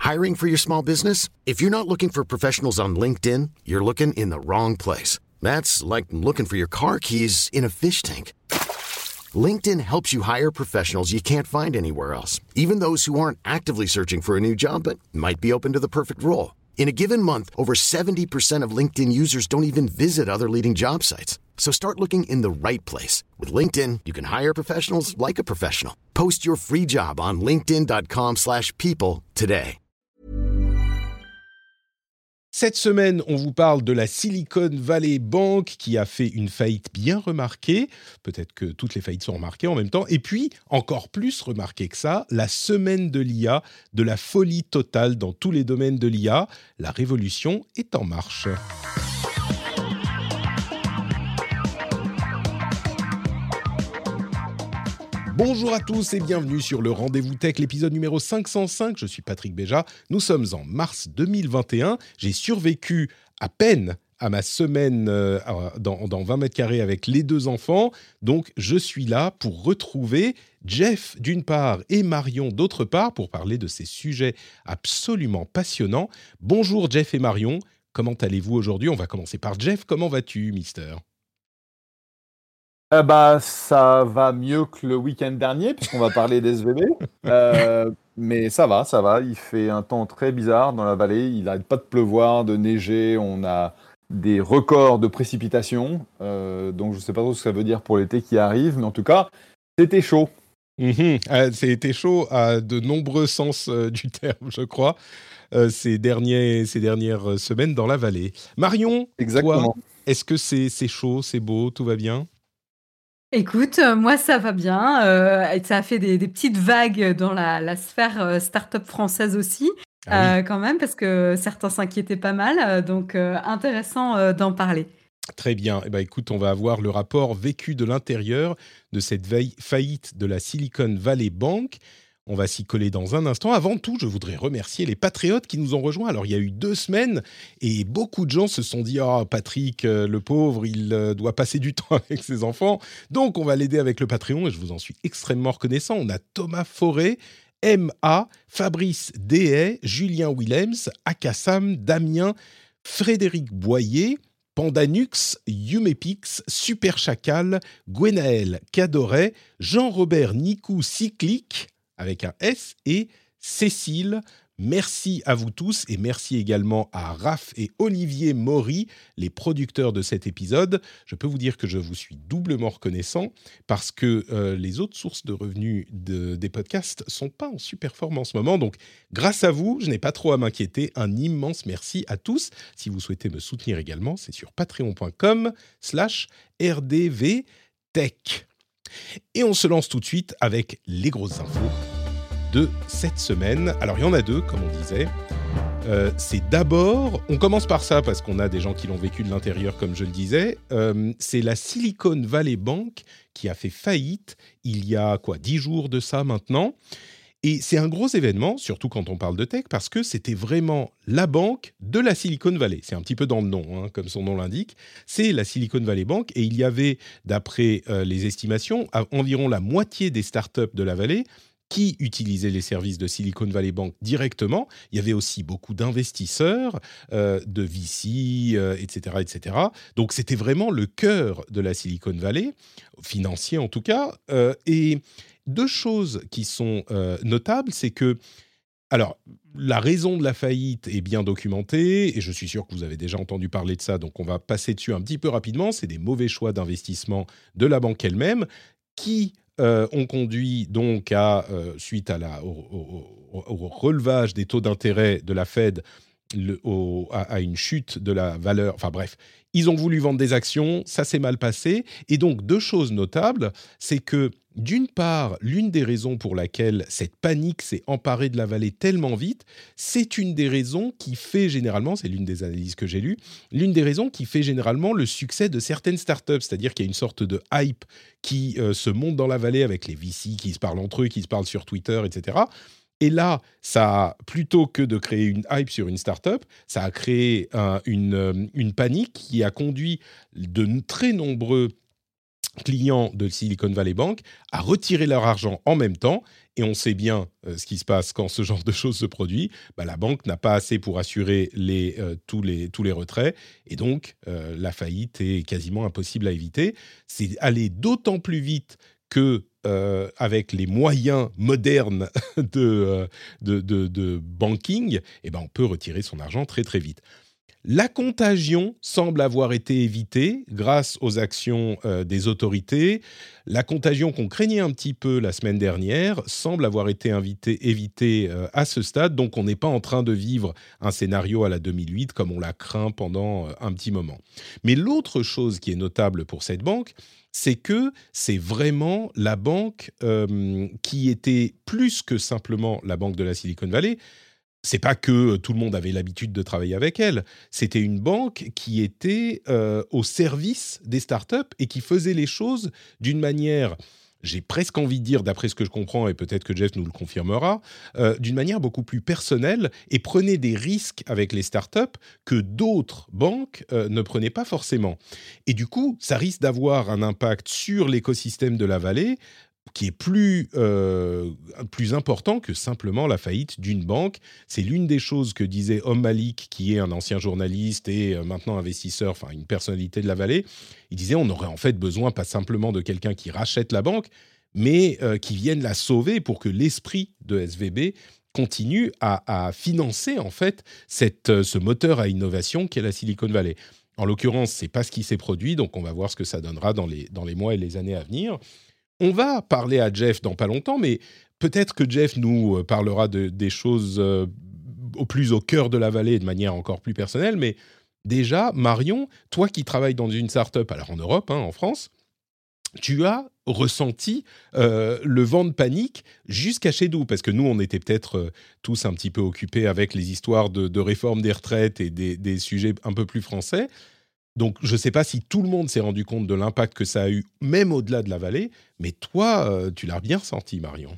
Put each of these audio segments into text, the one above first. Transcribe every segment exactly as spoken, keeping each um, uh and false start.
Hiring for your small business? If you're not looking for professionals on LinkedIn, you're looking in the wrong place. That's like looking for your car keys in a fish tank. LinkedIn helps you hire professionals you can't find anywhere else, even those who aren't actively searching for a new job but might be open to the perfect role. In a given month, over seventy percent of LinkedIn users don't even visit other leading job sites. So start looking in the right place. With LinkedIn, you can hire professionals like a professional. Post your free job on linkedin dot com slash people today. Cette semaine, on vous parle de la Silicon Valley Bank qui a fait une faillite bien remarquée. Peut-être que toutes les faillites sont remarquées en même temps. Et puis, encore plus remarquée que ça, la semaine de l'I A, de la folie totale dans tous les domaines de l'I A. La révolution est en marche. Bonjour à tous et bienvenue sur le Rendez-vous Tech, l'épisode numéro cinq cent cinq. Je suis Patrick Béja. Nous sommes en mars deux mille vingt et un. J'ai survécu à peine à ma semaine euh, dans, dans vingt mètres carrés avec les deux enfants. Donc, je suis là pour retrouver Jeff d'une part et Marion d'autre part pour parler de ces sujets absolument passionnants. Bonjour Jeff et Marion. Comment allez-vous aujourd'hui ? On va commencer par Jeff. Comment vas-tu, Mister ? Euh, bah, ça va mieux que le week-end dernier, puisqu'on va parler d'S V B. Euh, mais ça va, ça va. Il fait un temps très bizarre dans la vallée. Il n'arrête pas de pleuvoir, de neiger. On a des records de précipitations. Euh, donc, je ne sais pas trop ce que ça veut dire pour l'été qui arrive. Mais en tout cas, c'était chaud. Mmh. Euh, c'était chaud à de nombreux sens euh, du terme, je crois, euh, ces, derniers, ces dernières semaines dans la vallée. Marion, Exactement. Toi, est-ce que c'est, c'est chaud, c'est beau, tout va bien ? Écoute, euh, moi ça va bien, euh, et ça a fait des, des petites vagues dans la, la sphère euh, start-up française aussi, Ah oui. euh, quand même, parce que certains s'inquiétaient pas mal, euh, donc euh, intéressant euh, d'en parler. Très bien. Eh ben, écoute, on va avoir le rapport vécu de l'intérieur de cette veille- faillite de la Silicon Valley Bank. On va s'y coller dans un instant. Avant tout, je voudrais remercier les patriotes qui nous ont rejoints. Alors, il y a eu deux semaines et beaucoup de gens se sont dit « Ah, oh, Patrick, euh, le pauvre, il euh, doit passer du temps avec ses enfants. » Donc, on va l'aider avec le Patreon et je vous en suis extrêmement reconnaissant. On a Thomas Forêt, M A, Fabrice Dehay, Julien Willems, Akassam, Damien, Frédéric Boyer, Pandanux, Yumepix, Super Chacal, Gwenaël Cadoret, Jean-Robert Nicou Cyclique, avec un S, et Cécile. Merci à vous tous et merci également à Raph et Olivier Maury, les producteurs de cet épisode. Je peux vous dire que je vous suis doublement reconnaissant parce que euh, les autres sources de revenus de, des podcasts ne sont pas en super forme en ce moment. Donc, grâce à vous, je n'ai pas trop à m'inquiéter. Un immense merci à tous. Si vous souhaitez me soutenir également, c'est sur patreon.com slash rdvtech. Et on se lance tout de suite avec les grosses infos de cette semaine. Alors, il y en a deux, comme on disait. Euh, c'est d'abord, on commence par ça parce qu'on a des gens qui l'ont vécu de l'intérieur, comme je le disais. Euh, c'est la Silicon Valley Bank qui a fait faillite il y a quoi, dix jours de ça maintenant. Et c'est un gros événement, surtout quand on parle de tech, parce que c'était vraiment la banque de la Silicon Valley. C'est un petit peu dans le nom, hein, comme son nom l'indique. C'est la Silicon Valley Bank et il y avait, d'après euh, les estimations, environ la moitié des startups de la vallée qui utilisaient les services de Silicon Valley Bank directement. Il y avait aussi beaucoup d'investisseurs, euh, de V C, euh, et cetera, et cetera. Donc, c'était vraiment le cœur de la Silicon Valley, financier en tout cas. Euh, et deux choses qui sont euh, notables, c'est que, alors, la raison de la faillite est bien documentée, et je suis sûr que vous avez déjà entendu parler de ça, donc on va passer dessus un petit peu rapidement. C'est des mauvais choix d'investissement de la banque elle-même qui euh, ont conduit donc à, euh, suite à la, au, au, au relevage des taux d'intérêt de la Fed, le, au, à, à une chute de la valeur, enfin bref, ils ont voulu vendre des actions, ça s'est mal passé. Et donc, deux choses notables, c'est que, d'une part, l'une des raisons pour laquelle cette panique s'est emparée de la vallée tellement vite, c'est une des raisons qui fait généralement, c'est l'une des analyses que j'ai lues, l'une des raisons qui fait généralement le succès de certaines startups, c'est-à-dire qu'il y a une sorte de hype qui euh, se monte dans la vallée avec les V C qui se parlent entre eux, qui se parlent sur Twitter, et cetera. Et là, ça a, plutôt que de créer une hype sur une start-up, ça a créé euh, une, une panique qui a conduit de très nombreux clients de Silicon Valley Bank à retirer leur argent en même temps Et on sait bien euh, ce qui se passe quand ce genre de choses se produit. Bah, la banque n'a pas assez pour assurer les, euh, tous, les, tous les retraits. Et donc, euh, la faillite est quasiment impossible à éviter. C'est aller d'autant plus vite que, euh, avec les moyens modernes de, euh, de, de, de banking, eh ben, on peut retirer son argent très très vite. La contagion semble avoir été évitée grâce aux actions euh, des autorités. La contagion qu'on craignait un petit peu la semaine dernière semble avoir été invité, évitée euh, à ce stade. Donc, on n'est pas en train de vivre un scénario à la deux mille huit comme on l'a craint pendant euh, un petit moment. Mais l'autre chose qui est notable pour cette banque, c'est que c'est vraiment la banque euh, qui était plus que simplement la banque de la Silicon Valley. C'est pas que tout le monde avait l'habitude de travailler avec elle. C'était une banque qui était euh, au service des startups et qui faisait les choses d'une manière, j'ai presque envie de dire, d'après ce que je comprends, et peut-être que Jeff nous le confirmera, euh, d'une manière beaucoup plus personnelle et prenait des risques avec les startups que d'autres banques euh, ne prenaient pas forcément. Et du coup, ça risque d'avoir un impact sur l'écosystème de la vallée qui est plus, euh, plus important que simplement la faillite d'une banque. C'est l'une des choses que disait Om Malik, qui est un ancien journaliste et euh, maintenant investisseur, enfin une personnalité de la vallée. Il disait on aurait en fait besoin pas simplement de quelqu'un qui rachète la banque, mais euh, qui vienne la sauver pour que l'esprit de S V B continue à, à financer en fait cette, ce moteur à innovation qu'est la Silicon Valley. En l'occurrence, c'est pas ce qui s'est produit, donc on va voir ce que ça donnera dans les, dans les mois et les années à venir. On va parler à Jeff dans pas longtemps, mais peut-être que Jeff nous parlera de, des choses euh, au plus au cœur de la vallée de manière encore plus personnelle. Mais déjà, Marion, toi qui travailles dans une start-up, alors en Europe, hein, en France, tu as ressenti euh, le vent de panique jusqu'à chez nous, parce que nous, on était peut-être euh, tous un petit peu occupés avec les histoires de, de réforme des retraites et des, des sujets un peu plus français. Donc, je ne sais pas si tout le monde s'est rendu compte de l'impact que ça a eu, même au-delà de la vallée, mais toi, euh, tu l'as bien ressenti, Marion.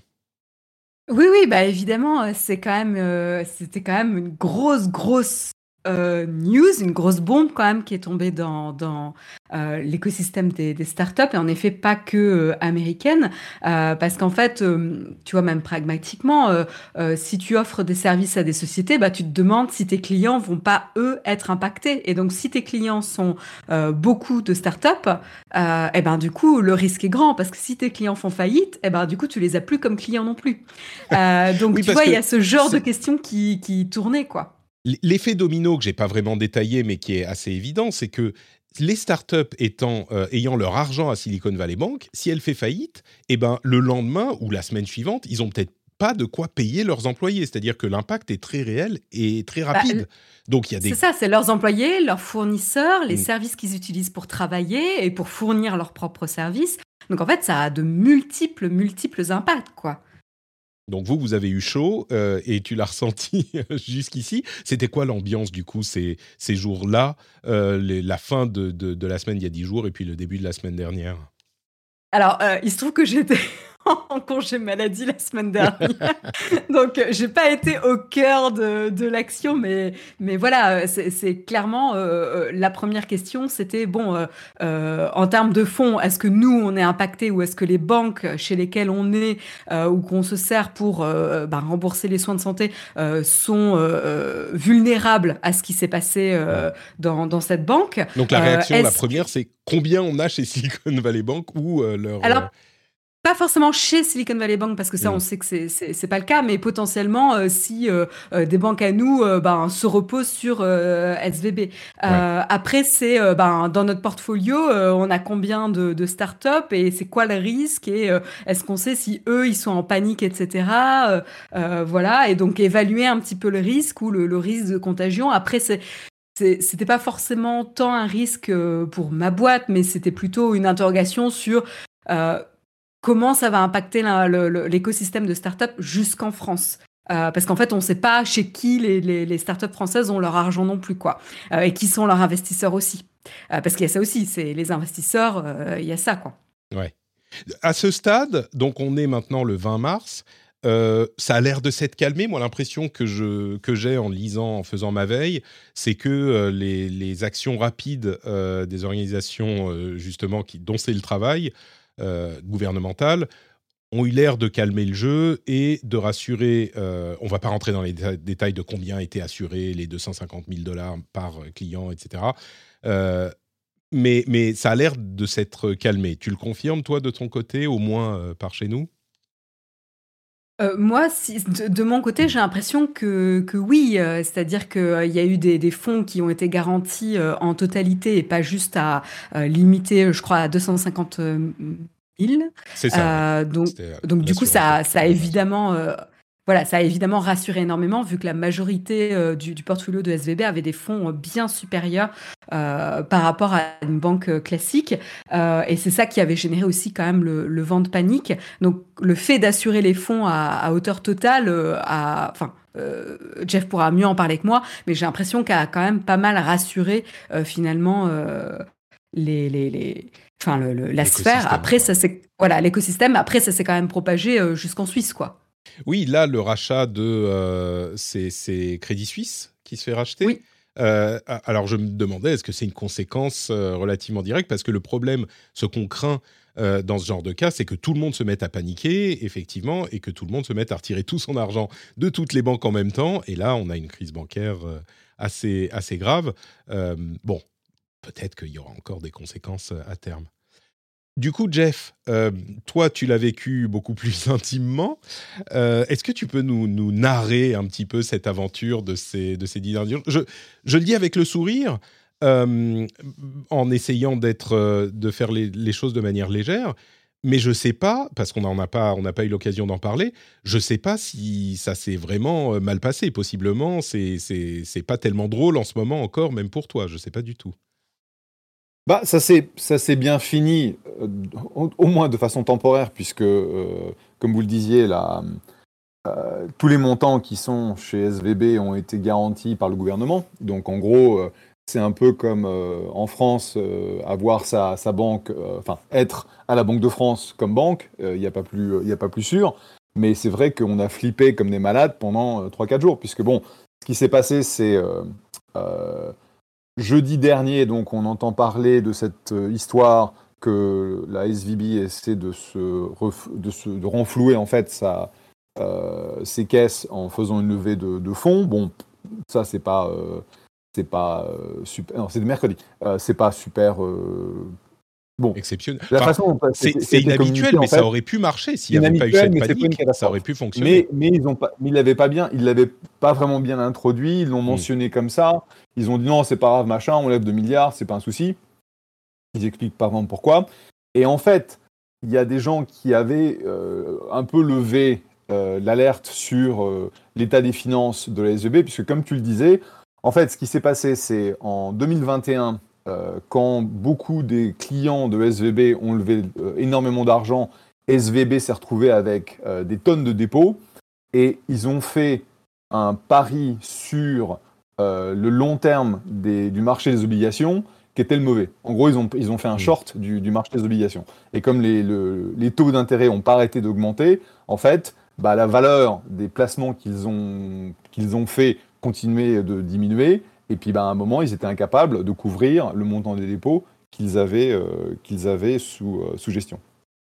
Oui, oui, bah évidemment, c'est quand même, euh, c'était quand même une grosse, grosse euh, news, une grosse bombe quand même qui est tombée dans, dans euh, l'écosystème des, des startups, et en effet pas que euh, américaine, euh, parce qu'en fait, euh, tu vois, même pragmatiquement, euh, euh, si tu offres des services à des sociétés, bah, tu te demandes si tes clients vont pas, eux, être impactés. Et donc, si tes clients sont euh, beaucoup de startups, euh, et ben, du coup, le risque est grand, parce que si tes clients font faillite, et ben, du coup, tu les as plus comme clients non plus. Euh, donc, Oui, tu parce vois, il que y a ce genre c'est- de questions qui, qui tournaient, quoi. l'effet domino que j'ai pas vraiment détaillé, mais qui est assez évident, c'est que les startups étant, euh, ayant leur argent à Silicon Valley Bank, si elle fait faillite, eh ben, le lendemain ou la semaine suivante, ils ont peut-être pas de quoi payer leurs employés. C'est-à-dire que l'impact est très réel et très Bah, rapide. Donc, il y a c'est des... ça, c'est leurs employés, leurs fournisseurs, les Mm. services qu'ils utilisent pour travailler et pour fournir leurs propres services. Donc, en fait, ça a de multiples, multiples impacts, quoi. Donc vous, vous avez eu chaud euh, et tu l'as ressenti jusqu'ici. C'était quoi l'ambiance du coup ces, ces jours-là, euh, les, la fin de, de, de la semaine il y a dix jours et puis le début de la semaine dernière? Alors, euh, il se trouve que j'étais en congé maladie la semaine dernière, donc euh, j'ai pas été au cœur de, de l'action, mais, mais voilà, euh, c'est, c'est clairement euh, euh, la première question, c'était bon, euh, euh, en termes de fonds, est-ce que nous on est impacté ou est-ce que les banques chez lesquelles on est euh, ou qu'on se sert pour euh, bah, rembourser les soins de santé euh, sont euh, euh, vulnérables à ce qui s'est passé euh, Ouais. dans, dans cette banque? Donc la Euh, réaction, la est-ce première, c'est combien on a chez Silicon Valley Bank ou euh, leur... euh, Alors, pas forcément chez Silicon Valley Bank, parce que ça, on hmm, sait que c'est c'est c'est pas le cas, mais potentiellement euh, si euh, euh, des banques à nous euh, ben, se reposent sur euh, S V B. ouais. Euh, après, c'est euh, ben, dans notre portfolio, euh, on a combien de, de startups et c'est quoi le risque et euh, est-ce qu'on sait si eux ils sont en panique, et cetera. Euh, euh, voilà, et donc évaluer un petit peu le risque ou le, le risque de contagion. Après, c'est c'est- c'était pas forcément tant un risque euh, pour ma boîte, mais c'était plutôt une interrogation sur euh, comment ça va impacter la- le- le- l'écosystème de startups jusqu'en France. Euh, parce qu'en fait, on ne sait pas chez qui les, les, les startups françaises ont leur argent non plus, quoi. Euh, et qui sont leurs investisseurs aussi. Euh, parce qu'il y a ça aussi, c'est les investisseurs, euh, il y a ça, quoi. Ouais. À ce stade, donc on est maintenant le vingt mars, euh, ça a l'air de s'être calmé. Moi, l'impression que, je, que j'ai en lisant, en faisant ma veille, c'est que euh, les, les actions rapides euh, des organisations, euh, justement, qui, dont c'est le travail, euh, gouvernementales, ont eu l'air de calmer le jeu et de rassurer. Euh, on ne va pas rentrer dans les dé- détails de combien étaient assurés, les deux cent cinquante mille dollars par client, et cetera. Euh, mais, mais ça a l'air de s'être calmé. Tu le confirmes, toi, de ton côté, au moins euh, par chez nous ? Euh, moi, si, de, de mon côté, j'ai l'impression que, que oui, euh, c'est-à-dire qu'il euh, y a eu des, des fonds qui ont été garantis euh, en totalité et pas juste à euh, limiter, je crois, à deux cent cinquante mille. C'est ça, Euh, ouais. donc, C'était donc du coup, ça, ça a l'assurance. évidemment, euh, voilà, ça a évidemment rassuré énormément vu que la majorité euh, du, du portfolio de S V B avait des fonds euh, bien supérieurs euh, par rapport à une banque euh, classique. Euh, et c'est ça qui avait généré aussi quand même le, le vent de panique. Donc, le fait d'assurer les fonds à, à hauteur totale, euh, à, enfin, euh, Jeff pourra mieux en parler que moi, mais j'ai l'impression qu'elle a quand même pas mal rassuré euh, finalement euh, les, les, les, enfin, le, le, la sphère. Après, quoi. ça c'est voilà l'écosystème. Après, ça s'est quand même propagé euh, jusqu'en Suisse, quoi. Oui, là, le rachat de euh, c'est, c'est Crédit Suisse qui se fait racheter. Oui. Euh, alors, je me demandais, est-ce que c'est une conséquence euh, relativement directe ? Parce que le problème, ce qu'on craint euh, dans ce genre de cas, c'est que tout le monde se mette à paniquer, effectivement, et que tout le monde se mette à retirer tout son argent de toutes les banques en même temps. Et là, on a une crise bancaire euh, assez, assez grave. Euh, bon, peut-être qu'il y aura encore des conséquences à terme. Du coup, Jeff, euh, toi, tu l'as vécu beaucoup plus intimement. Euh, est-ce que tu peux nous, nous narrer un petit peu cette aventure de ces, de ces dix derniers jours ? je, je le dis avec le sourire, euh, en essayant d'être, euh, de faire les, les choses de manière légère, mais je ne sais pas, parce qu'on n'a pas, on n'a pas eu l'occasion d'en parler, je ne sais pas si ça s'est vraiment mal passé. Possiblement, c'est, c'est, c'est pas tellement drôle en ce moment encore, même pour toi. Je ne sais pas du tout. Bah, ça s'est, ça s'est bien fini, euh, au, au moins de façon temporaire, puisque, euh, comme vous le disiez, là, euh, tous les montants qui sont chez S V B ont été garantis par le gouvernement. Donc, en gros, euh, c'est un peu comme euh, en France, euh, avoir sa, sa banque, enfin, euh, être à la Banque de France comme banque, il euh, n'y a pas plus, il a pas plus sûr. Mais c'est vrai qu'on a flippé comme des malades pendant euh, trois quatre jours, puisque, bon, ce qui s'est passé, c'est... Euh, euh, Jeudi dernier, donc, on entend parler de cette euh, histoire que la S V B essaie de se, ref- de se de renflouer en fait sa, euh, ses caisses en faisant une levée de, de fonds. Bon, ça c'est pas euh, c'est pas euh, super. Non, c'est de mercredi. Euh, c'est pas super. Euh, bon, exceptionnel. la Enfin, façon dont c'est, c'est, c'est inhabituel, mais en fait, ça aurait pu marcher s'il n'y avait pas eu cette panique. Ça aurait pu fonctionner. Mais, mais ils ont pas, mais ils l'avaient pas bien, ils l'avaient pas vraiment bien introduit. Ils l'ont mentionné mmh. comme ça. Ils ont dit non, c'est pas grave, machin, on lève deux milliards, c'est pas un souci. Ils expliquent pas vraiment pourquoi. Et en fait, il y a des gens qui avaient euh, un peu levé euh, l'alerte sur euh, l'état des finances de la S V B, puisque comme tu le disais, en fait, ce qui s'est passé, c'est en deux mille vingt et un. Euh, quand beaucoup des clients de S V B ont levé euh, énormément d'argent, S V B s'est retrouvé avec euh, des tonnes de dépôts et ils ont fait un pari sur euh, le long terme des, du marché des obligations qui était le mauvais. En gros, ils ont, ils ont fait un short du, du marché des obligations. Et comme les, le, les taux d'intérêt n'ont pas arrêté d'augmenter, en fait, bah, la valeur des placements qu'ils ont, qu'ils ont fait continuait de diminuer. Et puis, bah, à un moment, ils étaient incapables de couvrir le montant des dépôts qu'ils avaient, euh, qu'ils avaient sous, euh, sous gestion.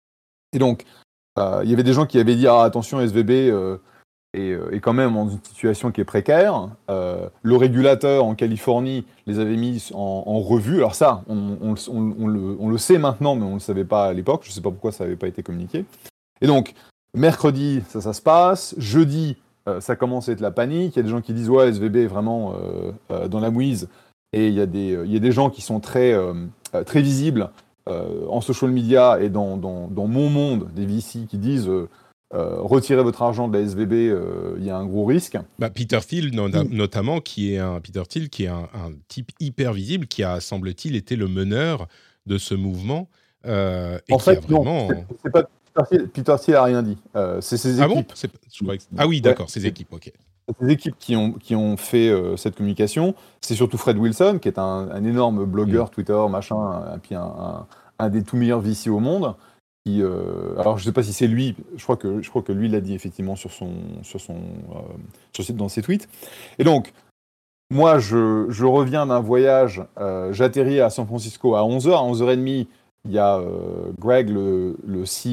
Et donc, euh, il y avait des gens qui avaient dit ah, « Attention, S V B euh, est, est quand même dans une situation qui est précaire. Euh, » Le régulateur en Californie les avait mis en, en revue. Alors ça, on, on, on, on, le, on le sait maintenant, mais on ne le savait pas à l'époque. Je ne sais pas pourquoi ça n'avait pas été communiqué. Et donc, mercredi, ça, ça se passe. Jeudi, Euh, ça commence à être la panique. Il y a des gens qui disent ouais, S V B est vraiment euh, euh, dans la mouise. Et il y a des, euh, il y a des gens qui sont très, euh, très visibles euh, en social media et dans, dans, dans mon monde, des V C qui disent euh, euh, retirez votre argent de la S V B, euh, il y a un gros risque. Bah, Peter Thiel, no- notamment, qui est un Peter Thiel, qui est un, un type hyper visible, qui a, semble-t-il, été le meneur de ce mouvement euh, et en qui fait, a vraiment. Non, c'est, c'est pas Peter Thiel n'a rien dit. Euh, c'est ses équipes. Ah bon c'est, je que... Ah oui, d'accord, ouais, ses équipes, ok. Ses équipes qui ont, qui ont fait euh, cette communication. C'est surtout Fred Wilson, qui est un, un énorme blogueur, mmh. Twitter, machin, et puis un, un, un des tout meilleurs V C au monde. Qui, euh, alors, je ne sais pas si c'est lui, je crois que, je crois que lui l'a dit effectivement sur son, sur son, euh, sur, dans ses tweets. Et donc, moi, je, je reviens d'un voyage, euh, j'atterris à San Francisco à onze heures. À onze heures trente, il y a euh, Greg, le, le C E O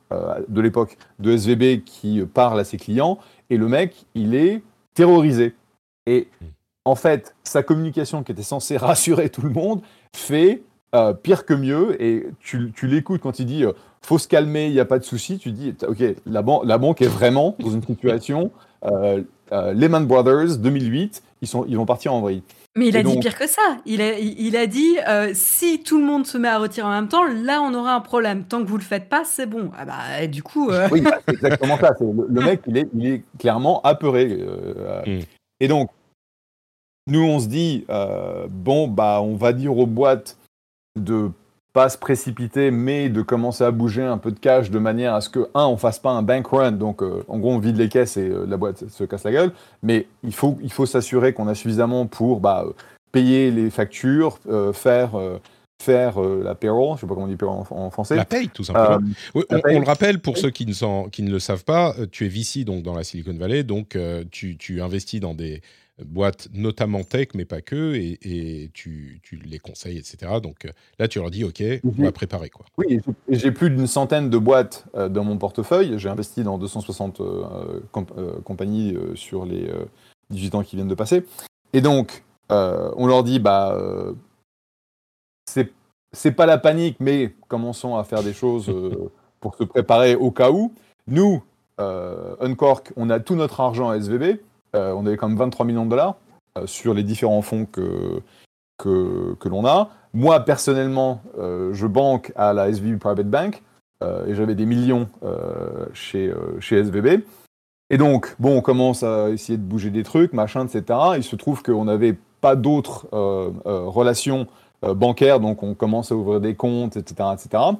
euh, de l'époque de S V B qui parle à ses clients, et le mec, il est terrorisé. Et en fait, sa communication qui était censée rassurer tout le monde fait euh, pire que mieux, et tu, tu l'écoutes quand il dit euh, faut se calmer, il n'y a pas de souci, tu dis ok, la, ban- la banque est vraiment dans une situation euh, euh, Lehman Brothers deux mille huit, ils, sont, ils vont partir en vrille. Mais il Et a dit donc- pire que ça. Il a, il il a dit euh, si tout le monde se met à retirer en même temps, là on aura un problème. Tant que vous le faites pas, c'est bon. Ah bah du coup. euh, Oui, bah, c'est exactement ça. C'est le, le mec, il est, il est clairement apeuré. euh, Mm. Et donc, nous, on se dit, euh, bon, bah, on va dire aux boîtes de pas se précipiter, mais de commencer à bouger un peu de cash de manière à ce que, un, on fasse pas un bank run, donc euh, en gros, on vide les caisses et euh, la boîte se casse la gueule, mais il faut, il faut s'assurer qu'on a suffisamment pour bah, euh, payer les factures, euh, faire, euh, faire euh, la payroll, je sais pas comment on dit payroll en, en français. La paye, tout simplement. Euh, Oui, la on, paye. on le rappelle pour ceux qui ne, s'en- qui ne le savent pas, euh, tu es V C donc dans la Silicon Valley, donc euh, tu, tu investis dans des boîtes notamment tech, mais pas que, et, et tu, tu les conseilles, et cetera. Donc euh, là, tu leur dis, OK, on va préparer, quoi. Oui, et j'ai- et j'ai plus d'une centaine de boîtes euh, dans mon portefeuille. J'ai investi dans deux cent soixante euh, comp- euh, compagnies euh, sur les euh, dix-huit ans qui viennent de passer. Et donc, euh, on leur dit, bah, euh, c'est, c'est pas la panique, mais commençons à faire des choses euh, pour se préparer au cas où. Nous, euh, Uncork, on a tout notre argent à S V B. Euh, on avait quand même vingt-trois millions de dollars euh, sur les différents fonds que, que, que l'on a. Moi, personnellement, euh, je banque à la S V B Private Bank euh, et j'avais des millions euh, chez, euh, chez S V B. Et donc, bon, on commence à essayer de bouger des trucs, machin, et cetera. Il se trouve qu'on n'avait pas d'autres euh, euh, relations euh, bancaires, donc on commence à ouvrir des comptes, et cetera, et cetera.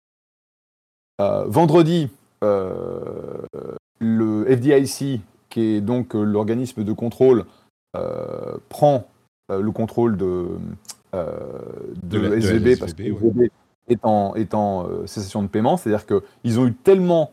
Euh, vendredi, euh, le F D I C, qui est donc euh, l'organisme de contrôle, euh, prend euh, le contrôle de, euh, de, De la- de S V B, la parce que S V B, S V B est en, est en euh, cessation de paiement, c'est-à-dire qu'ils ont eu tellement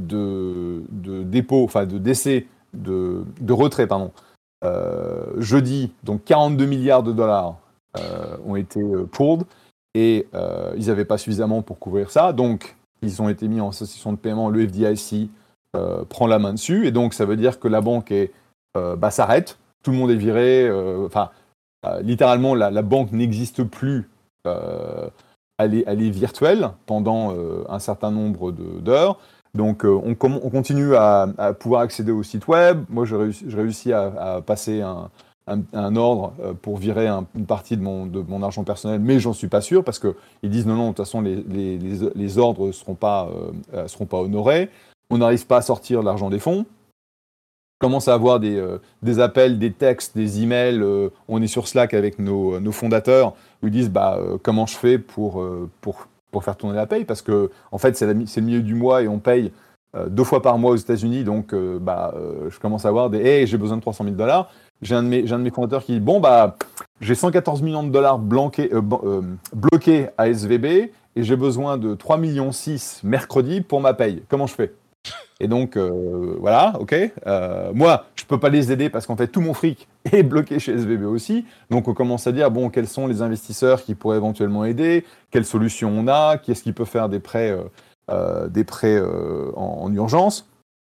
de, de dépôts, enfin de décès, de, de retraits, pardon, euh, jeudi, donc quarante-deux milliards de dollars euh, ont été euh, pulled, et euh, ils n'avaient pas suffisamment pour couvrir ça, donc ils ont été mis en cessation de paiement, le F D I C euh, prend la main dessus, et donc ça veut dire que la banque est, euh, bah, s'arrête, tout le monde est viré, enfin, euh, euh, littéralement, la, la banque n'existe plus, euh, elle, est, elle est virtuelle pendant euh, un certain nombre de, d'heures, donc euh, on, com- on continue à, à pouvoir accéder au site web, moi j'ai réussi, j'ai réussi à, à passer un, un, un ordre euh, pour virer un, une partie de mon, de mon argent personnel, mais j'en suis pas sûr, parce qu'ils disent non, non, de toute façon, les, les, les, les ordres ne seront pas, euh, seront pas honorés, on n'arrive pas à sortir l'argent des fonds, commence à avoir des, euh, des appels, des textes, des emails. Euh, on est sur Slack avec nos, nos fondateurs où ils disent bah, euh, comment je fais pour, euh, pour, pour faire tourner la paye, parce que en fait, c'est, la, c'est le milieu du mois et on paye euh, deux fois par mois aux États-Unis. Donc, euh, bah, euh, je commence à avoir des hey, j'ai besoin de trois cent mille dollars. J'ai un, de mes, j'ai un de mes fondateurs qui dit bon, bah, j'ai cent quatorze millions de dollars blanqués, euh, euh, bloqués à S V B et j'ai besoin de trois virgule six millions mercredi pour ma paye. Comment je fais? Et donc, euh, voilà, ok. Euh, moi, je peux pas les aider parce qu'en fait, tout mon fric est bloqué chez S V B aussi. Donc, on commence à dire, bon, quels sont les investisseurs qui pourraient éventuellement aider? Quelles solutions on a? Qui est-ce qui peut faire des prêts, euh, euh, des prêts euh, en, en urgence?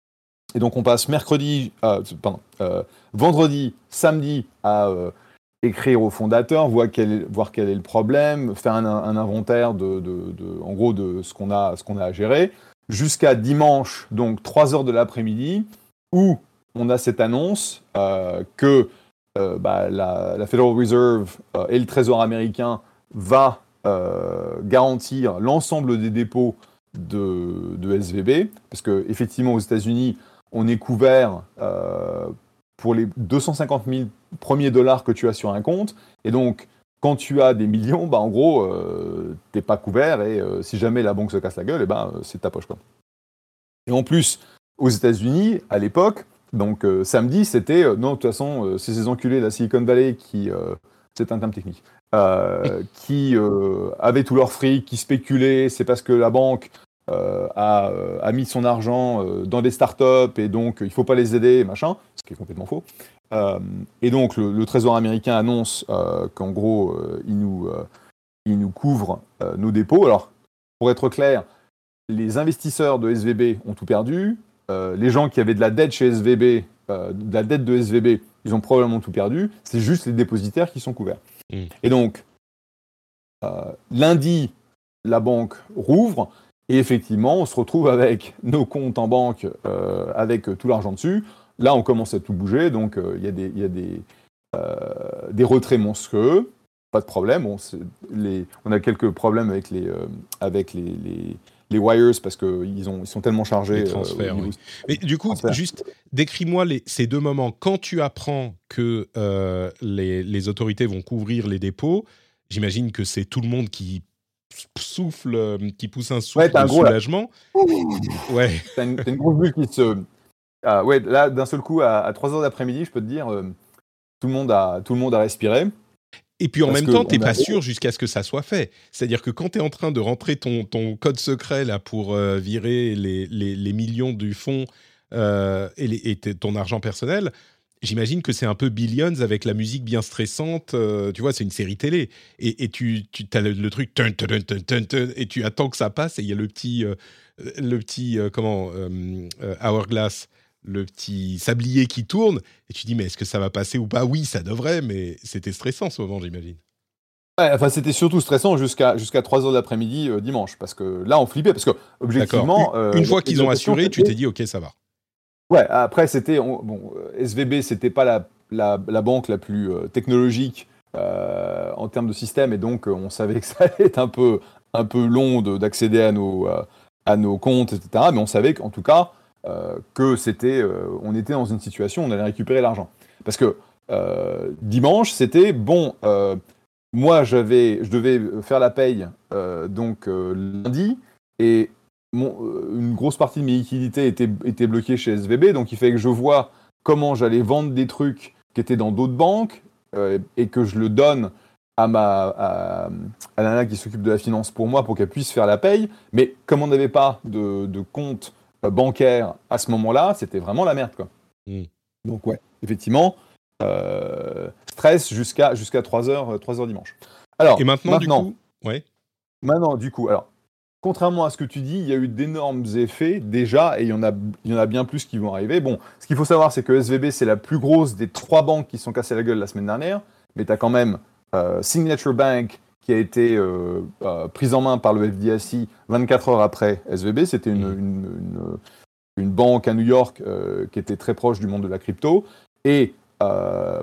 Et donc, on passe mercredi, euh, pardon, euh, vendredi, samedi à euh, écrire au fondateur, voir quel, est, voir quel est le problème, faire un, un inventaire de, de, de, en gros, de ce qu'on a, ce qu'on a à gérer. Jusqu'à dimanche, donc trois heures de l'après-midi, où on a cette annonce euh, que euh, bah, la, la Federal Reserve euh, et le Trésor américain va euh, garantir l'ensemble des dépôts de, de S V B, parce qu'effectivement, aux États-Unis, on est couvert euh, pour les deux cent cinquante mille premiers dollars que tu as sur un compte, et donc quand tu as des millions, bah en gros, euh, t'es pas couvert, et euh, si jamais la banque se casse la gueule, et ben, euh, c'est ta poche, quoi. Et en plus, aux États-Unis, à l'époque, donc euh, samedi, c'était euh, non, de toute façon, euh, c'est ces enculés de la Silicon Valley qui, euh, c'est un terme technique, euh, qui euh, avaient tout leur fric, qui spéculaient, c'est parce que la banque euh, a, euh, a mis son argent euh, dans des startups et donc il faut pas les aider, machin, ce qui est complètement faux. Euh, et donc le, le Trésor américain annonce euh, qu'en gros euh, il, nous, euh, il nous couvre euh, nos dépôts. Alors pour être clair, les investisseurs de S V B ont tout perdu. Euh, les gens qui avaient de la dette chez S V B, euh, de la dette de S V B, ils ont probablement tout perdu. C'est juste les dépositaires qui sont couverts. Mmh. Et donc, euh, lundi, la banque rouvre. Et effectivement, on se retrouve avec nos comptes en banque, euh, avec tout l'argent dessus. Là, on commence à tout bouger, donc il euh, y a, des, y a des, euh, des retraits monstrueux, pas de problème. Bon, les, on a quelques problèmes avec les, euh, avec les, les, les wires parce qu'ils ils sont tellement chargés. Les transferts, euh, oui. Mais du coup, transfert. Juste, décris-moi les, ces deux moments. Quand tu apprends que euh, les, les autorités vont couvrir les dépôts, j'imagine que c'est tout le monde qui souffle, qui pousse un souffle ouais, de gros, soulagement. Ouais. T'as une, t'as une grosse bulle qui se... Ah, ouais, là, d'un seul coup, à, à trois heures d'après-midi, je peux te dire, euh, tout, le monde a, tout le monde a respiré. Et puis en même temps, t'es pas avait... sûr jusqu'à ce que ça soit fait. C'est-à-dire que quand t'es en train de rentrer ton, ton code secret là, pour euh, virer les, les, les millions du fonds euh, et, les, et ton argent personnel, j'imagine que c'est un peu Billions avec la musique bien stressante. Euh, tu vois, c'est une série télé. Et, et tu, tu as le, le truc, tun, tun, tun, tun, tun, et tu attends que ça passe. Et il y a le petit, euh, le petit euh, comment, euh, euh, hourglass, le petit sablier qui tourne. Et tu dis, mais est-ce que ça va passer ou pas ? Oui, ça devrait, mais c'était stressant ce moment, j'imagine. Ouais, enfin, c'était surtout stressant jusqu'à, jusqu'à trois heures de l'après-midi euh, dimanche. Parce que là, on flippait. Parce que, objectivement... Une, une euh, fois qu'ils ont assuré, tu t'es dit, OK, ça va. Ouais, après, c'était... On, bon, S V B, c'était pas la, la, la banque la plus euh, technologique euh, en termes de système. Et donc, euh, on savait que ça allait être un peu, un peu long de, d'accéder à nos, euh, à nos comptes, et cetera. Mais on savait qu'en tout cas, euh, que c'était... Euh, on était dans une situation où on allait récupérer l'argent. Parce que euh, dimanche, c'était... Bon, euh, moi, j'avais, je devais faire la paye euh, donc euh, lundi. Et... Mon, euh, une grosse partie de mes liquidités était, était bloquée chez S V B, donc il fallait que je vois comment j'allais vendre des trucs qui étaient dans d'autres banques euh, et que je le donne à, ma, à, à la nana qui s'occupe de la finance pour moi pour qu'elle puisse faire la paye. Mais comme on n'avait pas de, de compte euh, bancaire à ce moment-là, c'était vraiment la merde, quoi. Mmh. Donc ouais, effectivement, euh, stress jusqu'à, jusqu'à trois heures dimanche. Alors, et maintenant, maintenant du coup ouais. Maintenant, du coup, alors, contrairement à ce que tu dis, il y a eu d'énormes effets déjà, et il y en a, il y en a bien plus qui vont arriver. Bon, ce qu'il faut savoir, c'est que S V B, c'est la plus grosse des trois banques qui se sont cassées la gueule la semaine dernière, mais tu as quand même euh, Signature Bank qui a été euh, euh, prise en main par le F D I C vingt-quatre heures après S V B. C'était une, une, une, une banque à New York euh, qui était très proche du monde de la crypto. Et euh,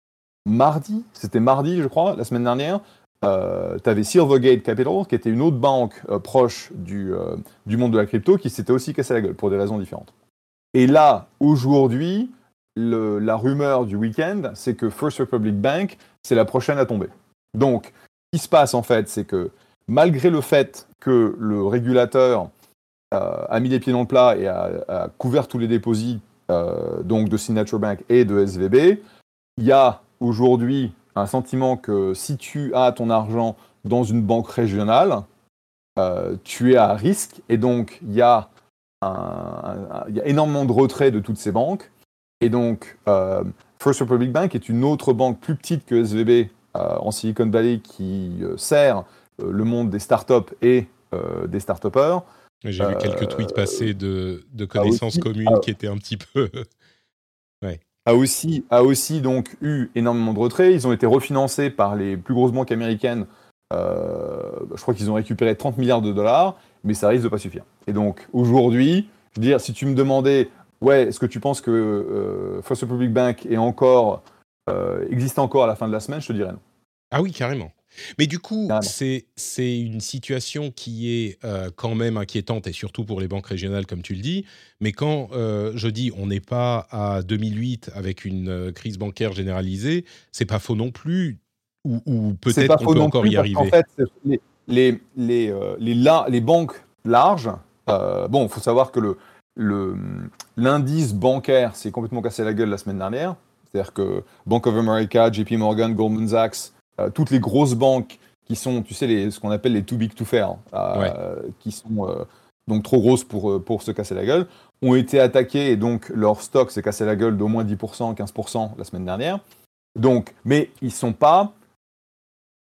mardi, c'était mardi, je crois, la semaine dernière, Euh, tu avais Silvergate Capital, qui était une autre banque euh, proche du, euh, du monde de la crypto, qui s'était aussi cassé la gueule, pour des raisons différentes. Et là, aujourd'hui, le, la rumeur du week-end, c'est que First Republic Bank, c'est la prochaine à tomber. Donc, ce qui se passe, en fait, c'est que, malgré le fait que le régulateur euh, a mis les pieds dans le plat et a, a couvert tous les dépôts euh, donc de Signature Bank et de S V B, il y a aujourd'hui un sentiment que si tu as ton argent dans une banque régionale, euh, tu es à risque. Et donc, il y, a y a énormément de retraits de toutes ces banques. Et donc, euh, First Republic Bank est une autre banque plus petite que S V B euh, en Silicon Valley qui euh, sert euh, le monde des startups et euh, des start-upers. J'ai euh, vu quelques tweets passer de, de connaissances aussi, communes ah, qui étaient un petit peu... ouais. a aussi, a aussi donc eu énormément de retraits. Ils ont été refinancés par les plus grosses banques américaines. Euh, je crois qu'ils ont récupéré trente milliards de dollars, mais ça risque de pas suffire. Et donc, aujourd'hui, je veux dire, si tu me demandais, ouais, est-ce que tu penses que euh, First Republic Bank est encore, euh, existe encore à la fin de la semaine, je te dirais non. Ah oui, carrément. Mais du coup, c'est, c'est une situation qui est euh, quand même inquiétante, et surtout pour les banques régionales, comme tu le dis. Mais quand euh, je dis on n'est pas à deux mille huit avec une euh, crise bancaire généralisée, c'est pas faux non plus, ou, ou peut-être qu'on peut encore y arriver. En fait, les, les, les, euh, les, la, les banques larges, euh, bon, il faut savoir que le, le, l'indice bancaire s'est complètement cassé la gueule la semaine dernière. C'est-à-dire que Bank of America, J P Morgan, Goldman Sachs, Euh, toutes les grosses banques qui sont, tu sais, les, ce qu'on appelle les too big to fail, euh, ouais. qui sont euh, donc trop grosses pour, pour se casser la gueule, ont été attaquées et donc leur stock s'est cassé la gueule d'au moins dix pour cent, quinze pour cent la semaine dernière. Donc, mais ils ne sont pas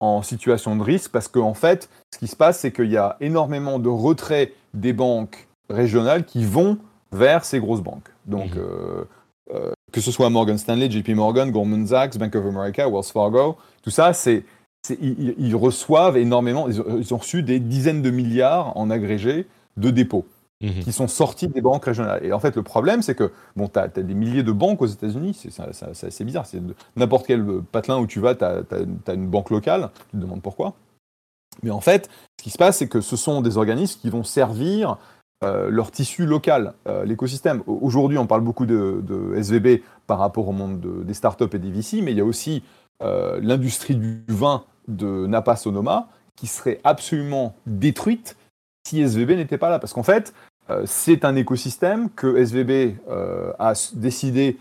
en situation de risque parce qu'en fait, ce qui se passe, c'est qu'il y a énormément de retraits des banques régionales qui vont vers ces grosses banques. Donc, mmh. euh, euh, que ce soit Morgan Stanley, J P Morgan, Goldman Sachs, Bank of America, Wells Fargo, tout ça, c'est, c'est, ils, ils reçoivent énormément, ils, ils ont reçu des dizaines de milliards en agrégé de dépôts. Mmh. Qui sont sortis des banques régionales. Et en fait, le problème, c'est que bon, tu as des milliers de banques aux États-Unis, c'est, ça, ça, c'est assez bizarre. C'est de, n'importe quel patelin où tu vas, tu as une banque locale, tu te demandes pourquoi. Mais en fait, ce qui se passe, c'est que ce sont des organismes qui vont servir euh, leur tissu local, euh, l'écosystème. Aujourd'hui, on parle beaucoup de, de S V B par rapport au monde de, des startups et des V C, mais il y a aussi euh, l'industrie du vin de Napa Sonoma qui serait absolument détruite si S V B n'était pas là. Parce qu'en fait, euh, c'est un écosystème que S V B euh, a décidé,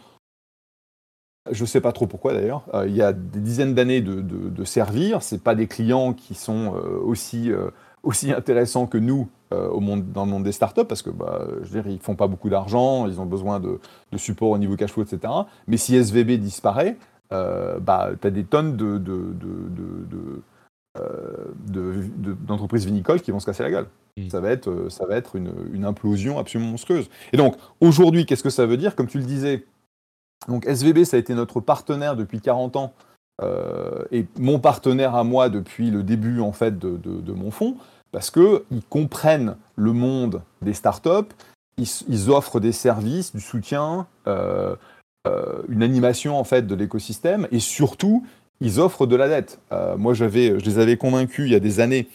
je ne sais pas trop pourquoi d'ailleurs, euh, il y a des dizaines d'années de, de, de servir. Ce n'est pas des clients qui sont euh, aussi, euh, aussi intéressants que nous euh, au monde, dans le monde des startups, parce que bah, je veux dire, ils ne font pas beaucoup d'argent, ils ont besoin de, de support au niveau cash flow, et cetera. Mais si S V B disparaît, euh, bah, tu as des tonnes de... de, de, de, de Euh, de, de, d'entreprises vinicoles qui vont se casser la gueule. Mmh. Ça va être, ça va être une, une implosion absolument monstrueuse. Et donc, aujourd'hui, qu'est-ce que ça veut dire ? Comme tu le disais, donc S V B, ça a été notre partenaire depuis quarante ans, euh, et mon partenaire à moi depuis le début, en fait, de, de, de mon fonds, parce qu'ils comprennent le monde des startups, ils, ils offrent des services, du soutien, euh, euh, une animation, en fait, de l'écosystème, et surtout, ils offrent de la dette. Euh, moi, j'avais, je les avais convaincus il y a des années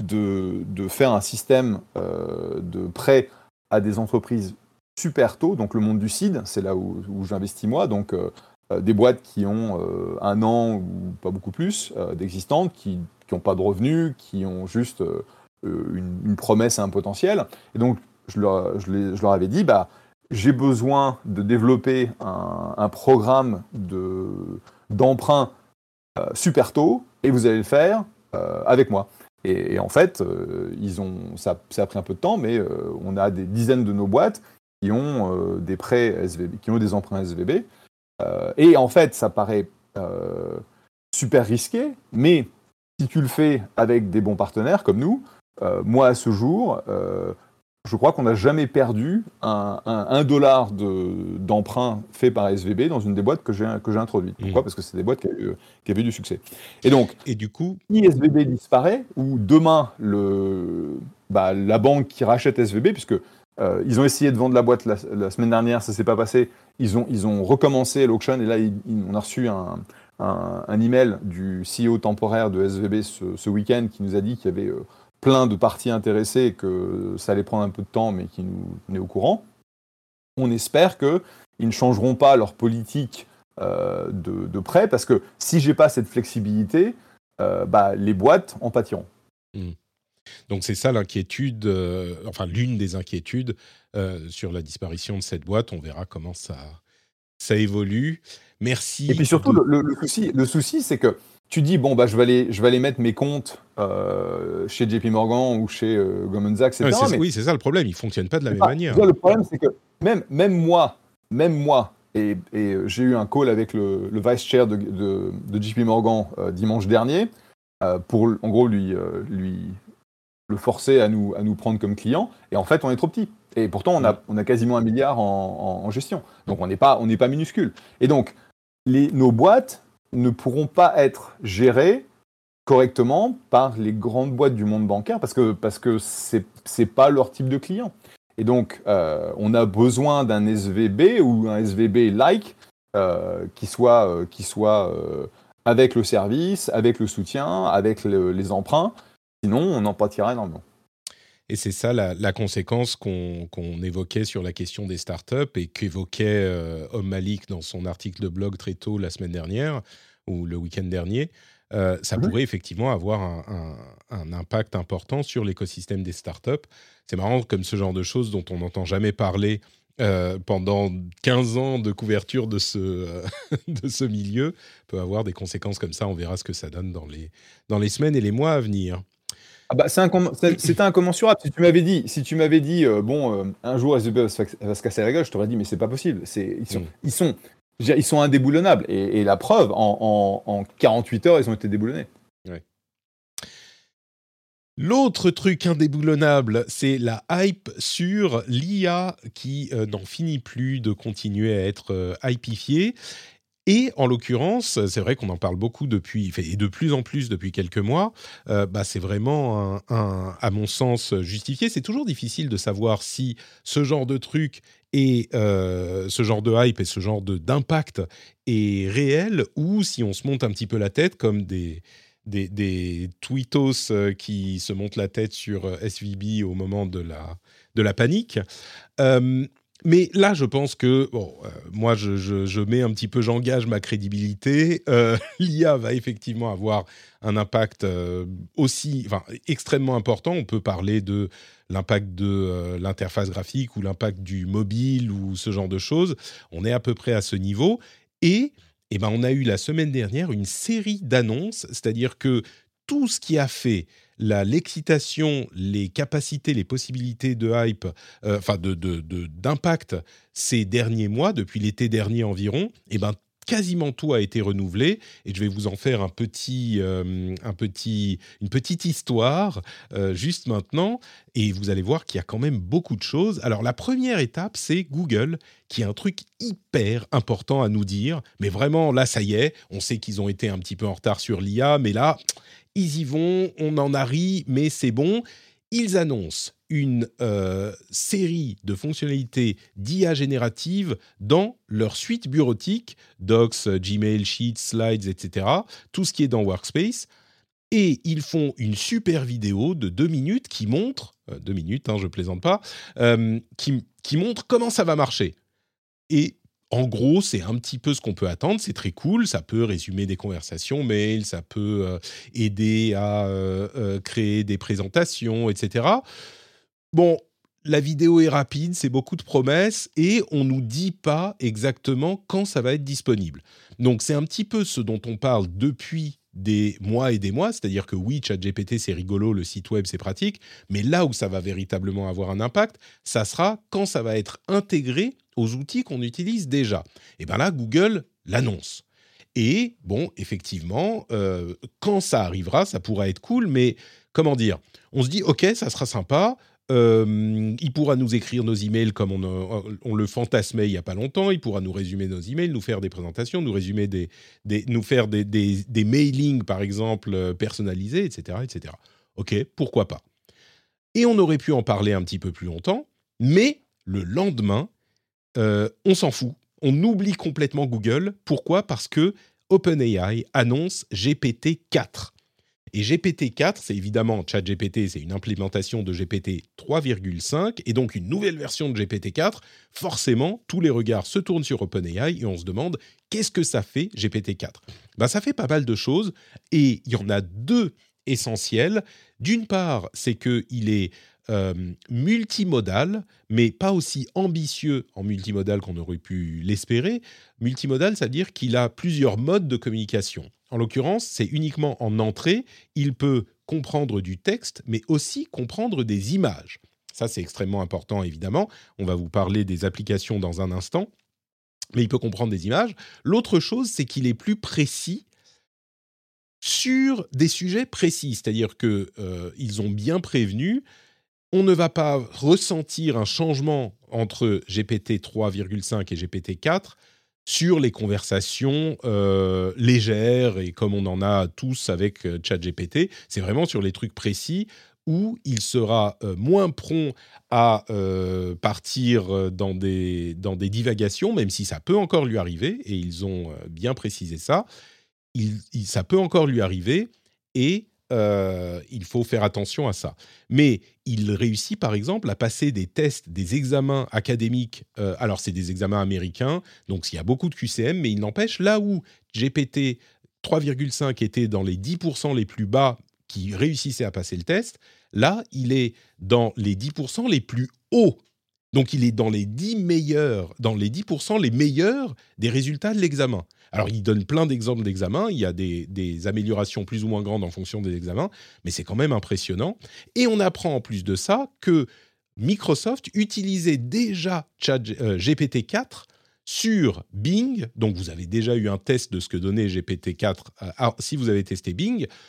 de, de faire un système euh, de prêt à des entreprises super tôt. Donc, le monde du seed, c'est là où, où j'investis moi. Donc, euh, des boîtes qui ont euh, un an ou pas beaucoup plus euh, d'existantes, qui n'ont pas de revenus, qui ont juste euh, une, une promesse et un potentiel. Et donc, je leur, je les, je leur avais dit, bah, j'ai besoin de développer un, un programme de, d'emprunt Euh, super tôt, et vous allez le faire euh, avec moi. Et, et en fait, euh, ils ont, ça, ça a pris un peu de temps, mais euh, on a des dizaines de nos boîtes qui ont euh, des prêts S V B, qui ont des emprunts S V B. Euh, et en fait, ça paraît euh, super risqué, mais si tu le fais avec des bons partenaires comme nous, euh, moi à ce jour, euh, je crois qu'on n'a jamais perdu un, un, un dollar de, d'emprunt fait par S V B dans une des boîtes que j'ai, que j'ai introduites. Pourquoi ? Mmh. Parce que c'est des boîtes qui avaient, qui avaient eu du succès. Et donc, et du coup, si S V B disparaît, ou demain, le, bah, la banque qui rachète S V B, puisque euh, ils ont essayé de vendre la boîte la, la semaine dernière, ça ne s'est pas passé, ils ont, ils ont recommencé l'auction, et là, ils, ils, on a reçu un, un, un email du C E O temporaire de S V B ce, ce week-end qui nous a dit qu'il y avait... Euh, plein de parties intéressées et que ça allait prendre un peu de temps, mais qui nous est au courant. On espère qu'ils ne changeront pas leur politique euh, de, de prêt, parce que si j'ai pas cette flexibilité, euh, bah, les boîtes en pâtiront. Mmh. Donc c'est ça l'inquiétude, euh, enfin l'une des inquiétudes euh, sur la disparition de cette boîte. On verra comment ça, ça évolue. Merci. Et puis surtout, de... le, le, le, souci, le souci, c'est que tu dis, bon, bah, je, vais aller, je vais aller mettre mes comptes euh, chez J P Morgan ou chez euh, Goldman Sachs, et cetera. Ouais, c'est, mais, oui, c'est ça le problème, ils ne fonctionnent pas de la même pas, manière. Déjà, le problème, c'est que même, même moi, même moi et, et j'ai eu un call avec le, le vice-chair de, de, de J P Morgan euh, dimanche dernier, euh, pour, en gros, lui, euh, lui le forcer à nous, à nous prendre comme client, et en fait, on est trop petit. Et pourtant, on a, on a quasiment un milliard en, en, en gestion. Donc, on n'est pas, on n'est pas minuscule. Et donc, les, nos boîtes ne pourront pas être gérées correctement par les grandes boîtes du monde bancaire parce que parce que c'est c'est pas leur type de client. Et donc euh, on a besoin d'un S V B ou un S V B-like euh, qui soit euh, qui soit euh, avec le service, avec le soutien, avec le, les emprunts. Sinon, on en pâtira énormément. Et c'est ça la, la conséquence qu'on, qu'on évoquait sur la question des startups et qu'évoquait euh, Om Malik dans son article de blog très tôt la semaine dernière ou le week-end dernier. Euh, ça mmh. pourrait effectivement avoir un, un, un impact important sur l'écosystème des startups. C'est marrant comme ce genre de choses dont on n'entend jamais parler euh, pendant quinze ans de couverture de ce, euh, de ce milieu peut avoir des conséquences comme ça. On verra ce que ça donne dans les, dans les semaines et les mois à venir. Ah bah c'est un, c'est, c'était incommensurable. Si tu m'avais dit, si tu m'avais dit euh, bon, euh, un jour S V B va se, va se casser la gueule, je t'aurais dit mais c'est pas possible. C'est, ils sont, mmh. ils sont, ils sont indéboulonnables. Et, et la preuve, en, en, en quarante-huit heures, ils ont été déboulonnés. Ouais. L'autre truc indéboulonnable, c'est la hype sur l'I A qui euh, n'en finit plus de continuer à être euh, hypifiée. Et en l'occurrence, c'est vrai qu'on en parle beaucoup depuis, et de plus en plus depuis quelques mois, euh, bah c'est vraiment, un, un, à mon sens, justifié. C'est toujours difficile de savoir si ce genre de truc et euh, ce genre de hype et ce genre de, d'impact est réel ou si on se monte un petit peu la tête comme des... Des, des tweetos qui se montent la tête sur S V B au moment de la, de la panique. Euh, mais là, je pense que, bon, euh, moi, je, je, je mets un petit peu, j'engage ma crédibilité. Euh, L'I A va effectivement avoir un impact euh, aussi, enfin, extrêmement important. On peut parler de l'impact de euh, l'interface graphique ou l'impact du mobile ou ce genre de choses. On est à peu près à ce niveau. Et Eh ben, on a eu la semaine dernière une série d'annonces, c'est-à-dire que tout ce qui a fait la, l'excitation, les capacités, les possibilités de hype, euh, enfin de, de, de, d'impact ces derniers mois, depuis l'été dernier environ, eh ben, quasiment tout a été renouvelé. Et je vais vous en faire un petit, euh, un petit, une petite histoire euh, juste maintenant. Et vous allez voir qu'il y a quand même beaucoup de choses. Alors, la première étape, c'est Google, qui a un truc hyper important à nous dire. Mais vraiment, là, ça y est, on sait qu'ils ont été un petit peu en retard sur l'I A, mais là, ils y vont, on en a ri, mais c'est bon. Ils annoncent une euh, série de fonctionnalités d'I A générative dans leur suite bureautique, Docs, Gmail, Sheets, Slides, et cetera, tout ce qui est dans Workspace. Et ils font une super vidéo de deux minutes qui montre, euh, deux minutes, hein, je plaisante pas, euh, qui, qui montre comment ça va marcher. Et en gros, c'est un petit peu ce qu'on peut attendre. C'est très cool. Ça peut résumer des conversations mail, ça peut euh, aider à euh, euh, créer des présentations, et cetera. Bon, la vidéo est rapide, c'est beaucoup de promesses et on ne nous dit pas exactement quand ça va être disponible. Donc, c'est un petit peu ce dont on parle depuis des mois et des mois, c'est-à-dire que oui, ChatGPT, c'est rigolo, le site web, c'est pratique, mais là où ça va véritablement avoir un impact, ça sera quand ça va être intégré aux outils qu'on utilise déjà. Et bien là, Google l'annonce. Et bon, effectivement, euh, quand ça arrivera, ça pourra être cool, mais comment dire ? On se dit, ok, ça sera sympa. Euh, il pourra nous écrire nos emails comme on, euh, on le fantasmait il n'y a pas longtemps. Il pourra nous résumer nos emails, nous faire des présentations, nous résumer des, des nous faire des, des, des mailings par exemple euh, personnalisés, et cetera, et cetera. Ok, pourquoi pas. Et on aurait pu en parler un petit peu plus longtemps, mais le lendemain, euh, on s'en fout. On oublie complètement Google. Pourquoi ? Parce que OpenAI annonce G P T quatre. Et G P T quatre, c'est évidemment ChatGPT, c'est une implémentation de G P T trois virgule cinq, et donc une nouvelle version de G P T quatre. Forcément, tous les regards se tournent sur OpenAI et on se demande qu'est-ce que ça fait G P T quatre ? Ben, ça fait pas mal de choses et il y en a deux essentielles. D'une part, c'est qu'il est euh, multimodal, mais pas aussi ambitieux en multimodal qu'on aurait pu l'espérer. Multimodal, c'est-à-dire qu'il a plusieurs modes de communication. En l'occurrence, c'est uniquement en entrée. Il peut comprendre du texte, mais aussi comprendre des images. Ça, c'est extrêmement important, évidemment. On va vous parler des applications dans un instant, mais il peut comprendre des images. L'autre chose, c'est qu'il est plus précis sur des sujets précis. C'est-à-dire qu'ils euh, ont bien prévenu, on ne va pas ressentir un changement entre G P T trois virgule cinq et G P T quatre sur les conversations euh, légères et comme on en a tous avec euh, ChatGPT. C'est vraiment sur les trucs précis où il sera euh, moins prompt à euh, partir dans des, dans des divagations, même si ça peut encore lui arriver, et ils ont euh, bien précisé ça. Il, il, ça peut encore lui arriver, et euh, il faut faire attention à ça. Mais il réussit, par exemple, à passer des tests, des examens académiques. Euh, alors, c'est des examens américains, donc il y a beaucoup de Q C M, mais il n'empêche, là où G P T trois virgule cinq était dans les dix pour cent les plus bas qui réussissaient à passer le test, là, il est dans les dix pour cent les plus hauts. Donc, il est dans les dix meilleurs, dans les dix pour cent les meilleurs des résultats de l'examen. Alors, il donne plein d'exemples d'examens. Il y a des, des améliorations plus ou moins grandes en fonction des examens, mais c'est quand même impressionnant. Et on apprend en plus de ça que Microsoft utilisait déjà Chat, euh, G P T quatre sur Bing. Donc, vous avez déjà eu un test de ce que donnait G P T quatre. Euh, alors, si vous avez testé Bing,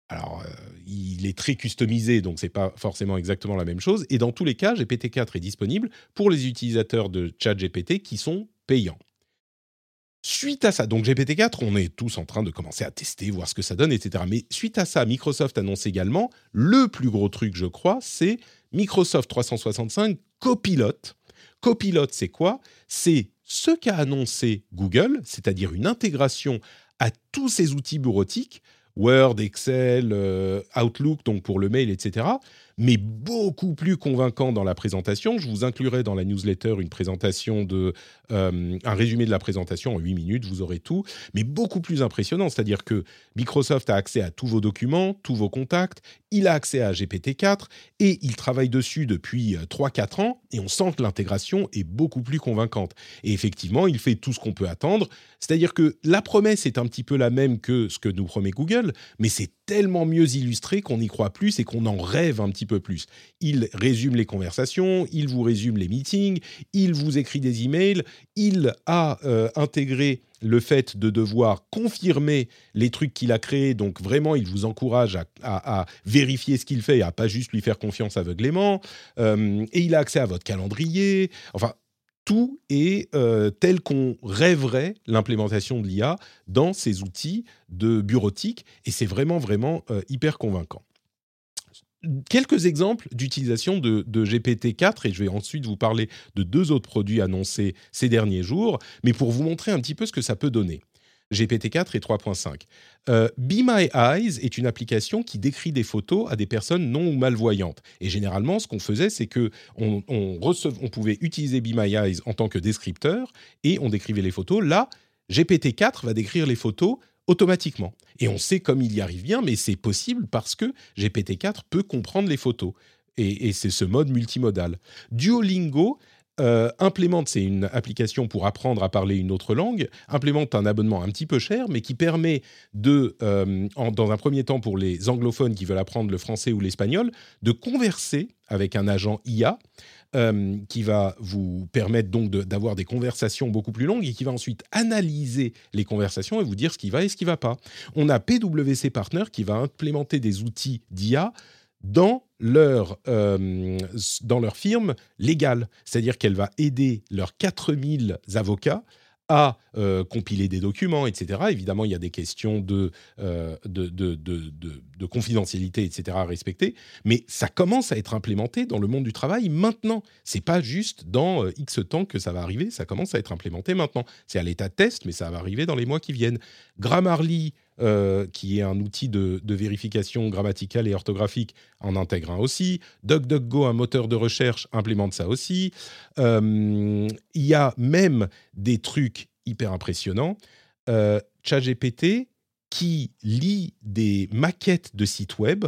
Alors, euh, il est très customisé, donc c'est pas forcément exactement la même chose. Et dans tous les cas, G P T quatre est disponible pour les utilisateurs de ChatGPT qui sont payants. Suite à ça, donc G P T quatre, on est tous en train de commencer à tester, voir ce que ça donne, et cetera. Mais suite à ça, Microsoft annonce également, le plus gros truc, je crois, c'est Microsoft trois cent soixante-cinq Copilot. Copilot, c'est quoi ? C'est ce qu'a annoncé Google, c'est-à-dire une intégration à tous ces outils bureautiques, Word, Excel, euh, Outlook, donc pour le mail, et cetera, mais beaucoup plus convaincant dans la présentation. Je vous inclurai dans la newsletter une présentation de, euh, un résumé de la présentation en huit minutes, vous aurez tout, mais beaucoup plus impressionnant, c'est-à-dire que Microsoft a accès à tous vos documents, tous vos contacts, il a accès à G P T quatre et il travaille dessus depuis trois à quatre ans et on sent que l'intégration est beaucoup plus convaincante. Et effectivement, il fait tout ce qu'on peut attendre, c'est-à-dire que la promesse est un petit peu la même que ce que nous promet Google, mais c'est tellement mieux illustré qu'on y croit plus et qu'on en rêve un petit peu plus. Il résume les conversations, il vous résume les meetings, il vous écrit des emails, il a euh, intégré le fait de devoir confirmer les trucs qu'il a créés, donc vraiment il vous encourage à, à, à vérifier ce qu'il fait et à pas juste lui faire confiance aveuglément, euh, et il a accès à votre calendrier, enfin tout est euh, tel qu'on rêverait l'implémentation de l'I A dans ces outils de bureautique, et c'est vraiment, vraiment euh, hyper convaincant. Quelques exemples d'utilisation de, de G P T quatre, et je vais ensuite vous parler de deux autres produits annoncés ces derniers jours, mais pour vous montrer un petit peu ce que ça peut donner. G P T quatre et trois point cinq. Euh, Be My Eyes est une application qui décrit des photos à des personnes non ou malvoyantes. Et généralement, ce qu'on faisait, c'est qu'on on receve, on pouvait utiliser Be My Eyes en tant que descripteur et on décrivait les photos. Là, G P T quatre va décrire les photos automatiquement. Et on sait comme il y arrive bien, mais c'est possible parce que G P T quatre peut comprendre les photos. Et, et c'est ce mode multimodal. Duolingo Euh, implémente, c'est une application pour apprendre à parler une autre langue, implémente un abonnement un petit peu cher, mais qui permet de, euh, en, dans un premier temps pour les anglophones qui veulent apprendre le français ou l'espagnol, de converser avec un agent I A euh, qui va vous permettre donc de, d'avoir des conversations beaucoup plus longues et qui va ensuite analyser les conversations et vous dire ce qui va et ce qui ne va pas. On a P W C Partner qui va implémenter des outils d'I A dans leur, euh, dans leur firme légale. C'est-à-dire qu'elle va aider leurs quatre mille avocats à euh, compiler des documents, et cetera. Évidemment, il y a des questions de, euh, de, de, de, de, de confidentialité, et cetera à respecter, mais ça commence à être implémenté dans le monde du travail maintenant. Ce n'est pas juste dans euh, X temps que ça va arriver, ça commence à être implémenté maintenant. C'est à l'état de test, mais ça va arriver dans les mois qui viennent. Grammarly, Euh, qui est un outil de, de vérification grammaticale et orthographique, en intègre un aussi. DuckDuckGo, un moteur de recherche, implémente ça aussi. Euh, il y a même des trucs hyper impressionnants. Euh, ChatGPT qui lit des maquettes de sites web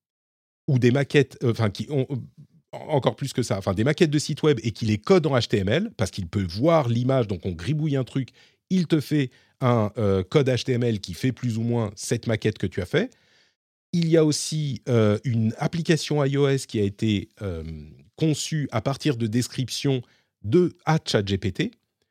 ou des maquettes, euh, enfin qui ont encore plus que ça, enfin des maquettes de sites web et qui les code en H T M L parce qu'il peut voir l'image, donc on gribouille un truc, il te fait un euh, code H T M L qui fait plus ou moins cette maquette que tu as fait. Il y a aussi euh, une application iOS qui a été euh, conçue à partir de descriptions de à ChatGPT.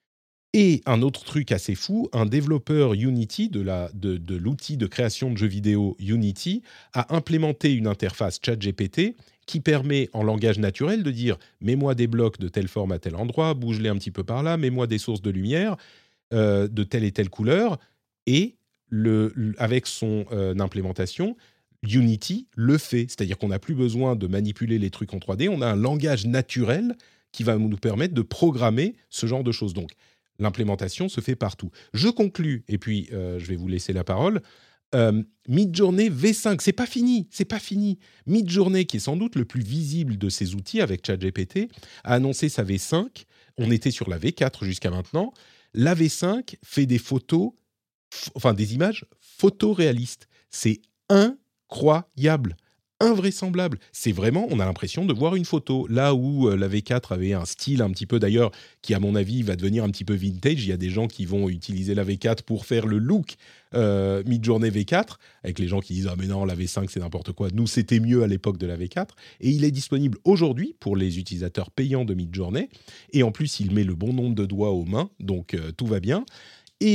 Et un autre truc assez fou, un développeur Unity, de, la, de, de l'outil de création de jeux vidéo Unity, a implémenté une interface ChatGPT qui permet en langage naturel de dire « mets-moi des blocs de telle forme à tel endroit, bouge-les un petit peu par là, mets-moi des sources de lumière ». Euh, de telle et telle couleur, et le, le, avec son euh, implémentation, Unity le fait. C'est-à-dire qu'on n'a plus besoin de manipuler les trucs en trois D, on a un langage naturel qui va nous permettre de programmer ce genre de choses. Donc, l'implémentation se fait partout. Je conclus, et puis euh, je vais vous laisser la parole. Euh, Midjourney V cinq, c'est pas fini, c'est pas fini. Midjourney, qui est sans doute le plus visible de ces outils avec ChatGPT, a annoncé sa V cinq. On était sur la V quatre jusqu'à maintenant. La V cinq fait des photos, f- enfin des images photoréalistes. C'est incroyable, invraisemblable. C'est vraiment, on a l'impression de voir une photo. Là où euh, la V quatre avait un style un petit peu, d'ailleurs, qui à mon avis va devenir un petit peu vintage. Il y a des gens qui vont utiliser la V quatre pour faire le look euh, Midjourney V quatre, avec les gens qui disent « Ah mais non, la V cinq c'est n'importe quoi. Nous, c'était mieux à l'époque de la V quatre. » Et il est disponible aujourd'hui pour les utilisateurs payants de Midjourney. Et en plus, il met le bon nombre de doigts aux mains, donc euh, tout va bien. Et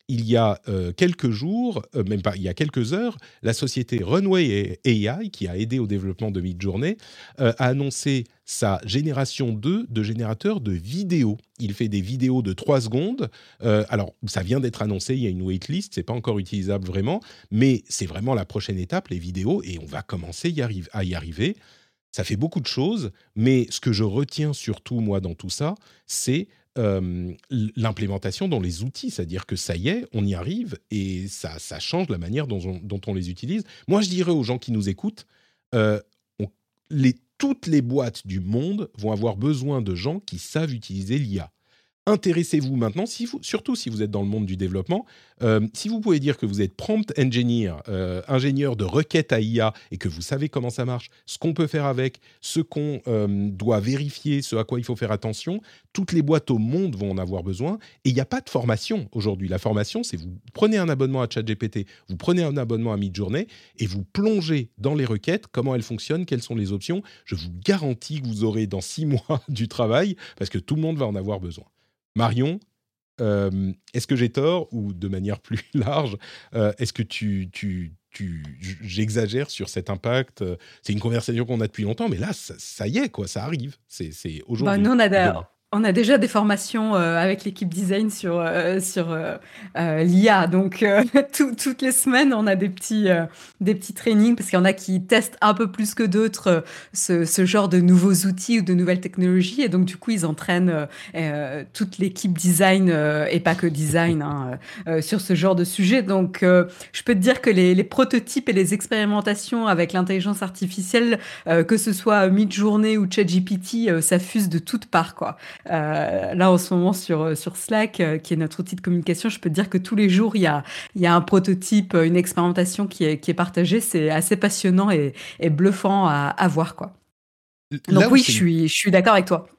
il y a euh, quelques jours, euh, même pas, il y a quelques heures, la société Runway A I, qui a aidé au développement de Midjourney, euh, a annoncé sa génération deux de générateurs de vidéos. Il fait des vidéos de trois secondes. Euh, alors, ça vient d'être annoncé, il y a une waitlist, c'est pas encore utilisable vraiment, mais c'est vraiment la prochaine étape, les vidéos, et on va commencer y arrive, à y arriver. Ça fait beaucoup de choses, mais ce que je retiens surtout, moi, dans tout ça, c'est euh, l'implémentation dans les outils. C'est-à-dire que ça y est, on y arrive et ça, ça change la manière dont on, dont on les utilise. Moi, je dirais aux gens qui nous écoutent, euh, on, les, toutes les boîtes du monde vont avoir besoin de gens qui savent utiliser l'I A. Intéressez-vous maintenant, si vous, surtout si vous êtes dans le monde du développement, euh, si vous pouvez dire que vous êtes prompt engineer, euh, ingénieur de requêtes à I A, et que vous savez comment ça marche, ce qu'on peut faire avec, ce qu'on euh, doit vérifier, ce à quoi il faut faire attention, toutes les boîtes au monde vont en avoir besoin, et il n'y a pas de formation aujourd'hui. La formation, c'est vous prenez un abonnement à ChatGPT, vous prenez un abonnement à Midjourney, et vous plongez dans les requêtes, comment elles fonctionnent, quelles sont les options. Je vous garantis que vous aurez dans six mois du travail, parce que tout le monde va en avoir besoin. Marion, euh, est-ce que j'ai tort ou de manière plus large, euh, est-ce que tu, tu, tu, j'exagère sur cet impact? C'est une conversation qu'on a depuis longtemps, mais là, ça, ça y est, quoi, ça arrive. C'est, c'est aujourd'hui. Bah, nous, on a, on a déjà des formations euh, avec l'équipe design sur, euh, sur euh, euh, l'I A. Donc, euh, tout, toutes les semaines, on a des petits, euh, des petits trainings parce qu'il y en a qui testent un peu plus que d'autres euh, ce, ce genre de nouveaux outils ou de nouvelles technologies. Et donc, du coup, ils entraînent euh, euh, toute l'équipe design euh, et pas que design hein, euh, sur ce genre de sujet. Donc, euh, je peux te dire que les, les prototypes et les expérimentations avec l'intelligence artificielle, euh, que ce soit Midjourney ou ChatGPT, euh, ça fuse de toutes parts, quoi. Euh, là, en ce moment, sur, sur Slack, euh, qui est notre outil de communication, je peux te dire que tous les jours, il y a, il y a un prototype, une expérimentation qui est, qui est partagée. C'est assez passionnant et, et bluffant à, à voir, quoi. Donc Là oui, c'est... je suis, je suis d'accord avec toi.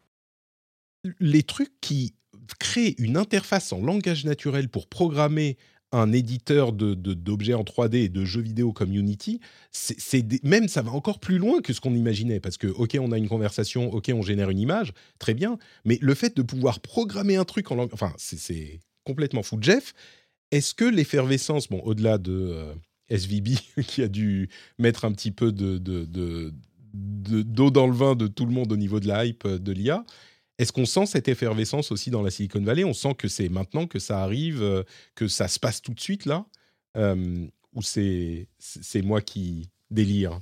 Les trucs qui créent une interface en langage naturel pour programmer un éditeur de, de, d'objets en trois D et de jeux vidéo comme Unity, c'est, c'est des, même ça va encore plus loin que ce qu'on imaginait, parce que, ok, on a une conversation, ok, on génère une image, très bien, mais le fait de pouvoir programmer un truc en langage... Enfin, c'est, c'est complètement fou. Jeff, est-ce que l'effervescence, bon, au-delà de euh, S V B, qui a dû mettre un petit peu de, de, de, de, d'eau dans le vin de tout le monde au niveau de la hype de l'I A, est-ce qu'on sent cette effervescence aussi dans la Silicon Valley? On sent que c'est maintenant que ça arrive, euh, que ça se passe tout de suite là, euh, ou c'est, c'est moi qui délire?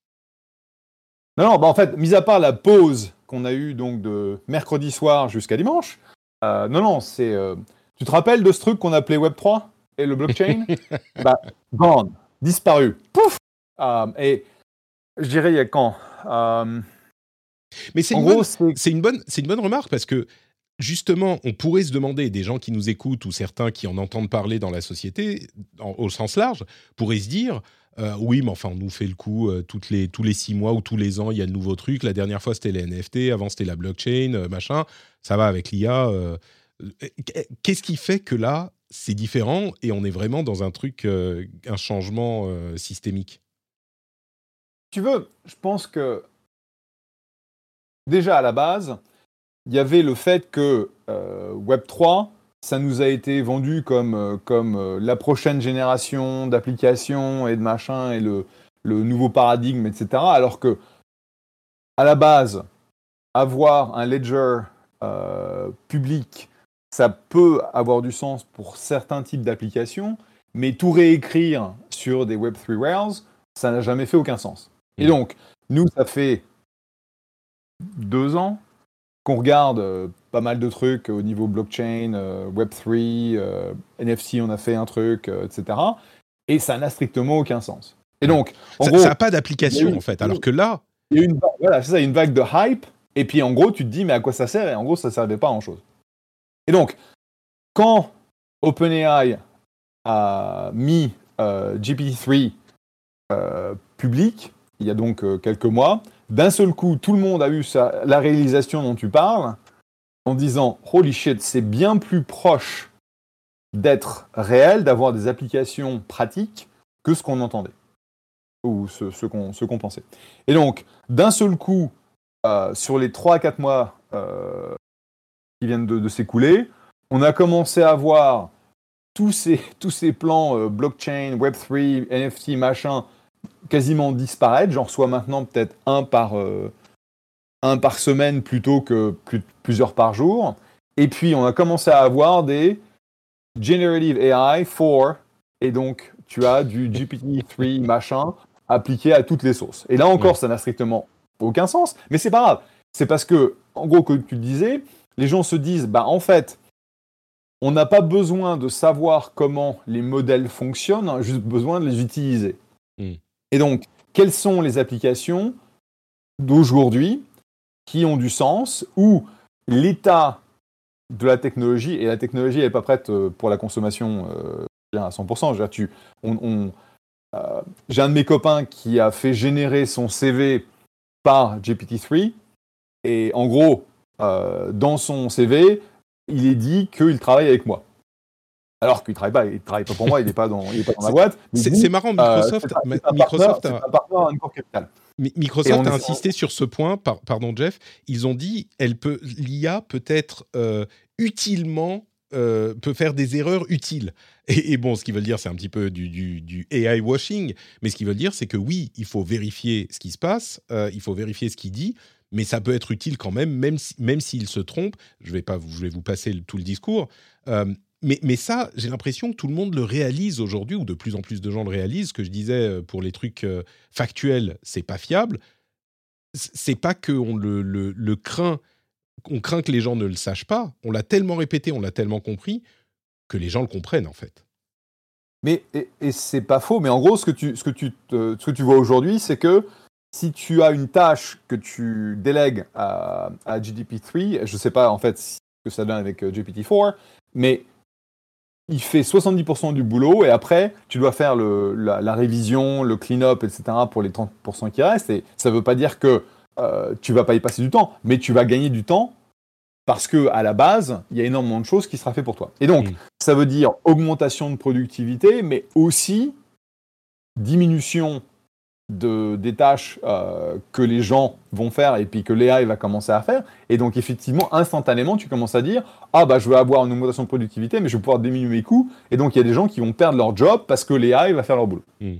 Non, non, bah en fait, mis à part la pause qu'on a eue donc de mercredi soir jusqu'à dimanche, euh, non, non, c'est... Euh, tu te rappelles de ce truc qu'on appelait Web trois et le blockchain? Bah, gone, disparu, pouf euh, Et je dirais, il y a quand euh, Mais c'est en une, gros, bonne, c'est... c'est, une bonne, c'est une bonne remarque, parce que justement, on pourrait se demander, des gens qui nous écoutent ou certains qui en entendent parler dans la société, en, au sens large, pourraient se dire... Euh, oui, mais enfin, on nous fait le coup euh, toutes les, tous les six mois ou tous les ans, il y a de nouveaux trucs. La dernière fois, c'était les N F T, avant, c'était la blockchain, euh, machin. Ça va avec l'I A. Euh, qu'est-ce qui fait que là, c'est différent et on est vraiment dans un truc, euh, un changement euh, systémique? Tu veux, je pense que déjà à la base, il y avait le fait que euh, Web trois, ça nous a été vendu comme, euh, comme euh, la prochaine génération d'applications et de machins et le, le nouveau paradigme, et cetera. Alors que, à la base, avoir un ledger euh, public, ça peut avoir du sens pour certains types d'applications, mais tout réécrire sur des Web trois Rails, ça n'a jamais fait aucun sens. Et donc, nous, ça fait deux ans qu'on regarde euh, pas mal de trucs au niveau blockchain, euh, Web trois, euh, N F C, on a fait un truc, euh, et cetera. Et ça n'a strictement aucun sens. Et donc, en ça gros, n'a pas d'application, une, en fait. Alors que là... Il y a une, voilà, c'est ça, une vague de hype. Et puis, en gros, tu te dis, mais à quoi ça sert? Et en gros, ça ne servait pas à grand-chose. Et donc, quand OpenAI a mis euh, G P T trois euh, public, il y a donc euh, quelques mois, d'un seul coup, tout le monde a eu sa, la réalisation dont tu parles, en disant « Holy shit, c'est bien plus proche d'être réel, d'avoir des applications pratiques que ce qu'on entendait, ou ce, ce, qu'on, ce qu'on pensait. » Et donc, d'un seul coup, euh, sur les trois à quatre mois euh, qui viennent de, de s'écouler, on a commencé à voir tous ces, tous ces plans euh, blockchain, web trois, N F T, machin, quasiment disparaître. J'en reçois maintenant peut-être un par, euh, un par semaine plutôt que plus, plusieurs par jour. Et puis, on a commencé à avoir des Generative A I quatre, et donc tu as du G P T trois machin appliqué à toutes les sources. Et là encore, ouais. ça n'a strictement aucun sens, mais c'est pas grave. C'est parce que, en gros, comme tu le disais, les gens se disent, bah en fait, on n'a pas besoin de savoir comment les modèles fonctionnent, on a juste besoin de les utiliser. Mm. Et donc, quelles sont les applications d'aujourd'hui qui ont du sens, où l'état de la technologie, et la technologie n'est pas prête pour la consommation euh, à cent pour cent. Je veux dire, tu, on, on, euh, j'ai un de mes copains qui a fait générer son C V par G P T trois, et en gros, euh, dans son C V, il est dit qu'il travaille avec moi. Alors qu'il ne travaille pas, il ne travaille pas pour moi, il n'est pas dans, il est pas dans ma boîte. C'est, dit, c'est marrant, Microsoft, euh, c'est un, Microsoft c'est un partenaire à Encore Capital. Microsoft a insisté sur ce point, par, pardon Jeff, ils ont dit elle peut, l'I A peut être euh, utilement, euh, peut faire des erreurs utiles. Et, et bon, ce qu'ils veulent dire, c'est un petit peu du, du, du A I washing, mais ce qu'ils veulent dire, c'est que oui, il faut vérifier ce qui se passe, euh, il faut vérifier ce qu'il dit, mais ça peut être utile quand même, même, si, même s'il se trompe. Je vais pas, je vais vous passer le, tout le discours. Euh, Mais, mais ça, j'ai l'impression que tout le monde le réalise aujourd'hui, ou de plus en plus de gens le réalisent. Ce que je disais pour les trucs euh, factuels, c'est pas fiable. C'est pas qu'on le, le, le craint, on craint que les gens ne le sachent pas. On l'a tellement répété, on l'a tellement compris, que les gens le comprennent en fait. Mais, et, et c'est pas faux, mais en gros, ce que tu, ce que tu, te, ce que tu vois aujourd'hui, c'est que si tu as une tâche que tu délègues à, à G P T trois, je sais pas en fait ce que ça donne avec G P T quatre, mais il fait soixante-dix pour cent du boulot, et après, tu dois faire le, la, la révision, le clean-up, et cetera pour les trente pour cent qui restent. Et ça ne veut pas dire que euh, tu ne vas pas y passer du temps, mais tu vas gagner du temps parce qu'à la base, il y a énormément de choses qui sera fait pour toi. Et donc, mmh. ça veut dire augmentation de productivité, mais aussi diminution de, des tâches euh, que les gens vont faire et puis que l'A I va commencer à faire. Et donc, effectivement, instantanément, tu commences à dire « Ah, bah, je vais avoir une augmentation de productivité, mais je vais pouvoir diminuer mes coûts. » Et donc, il y a des gens qui vont perdre leur job parce que l'A I va faire leur boulot. Mmh.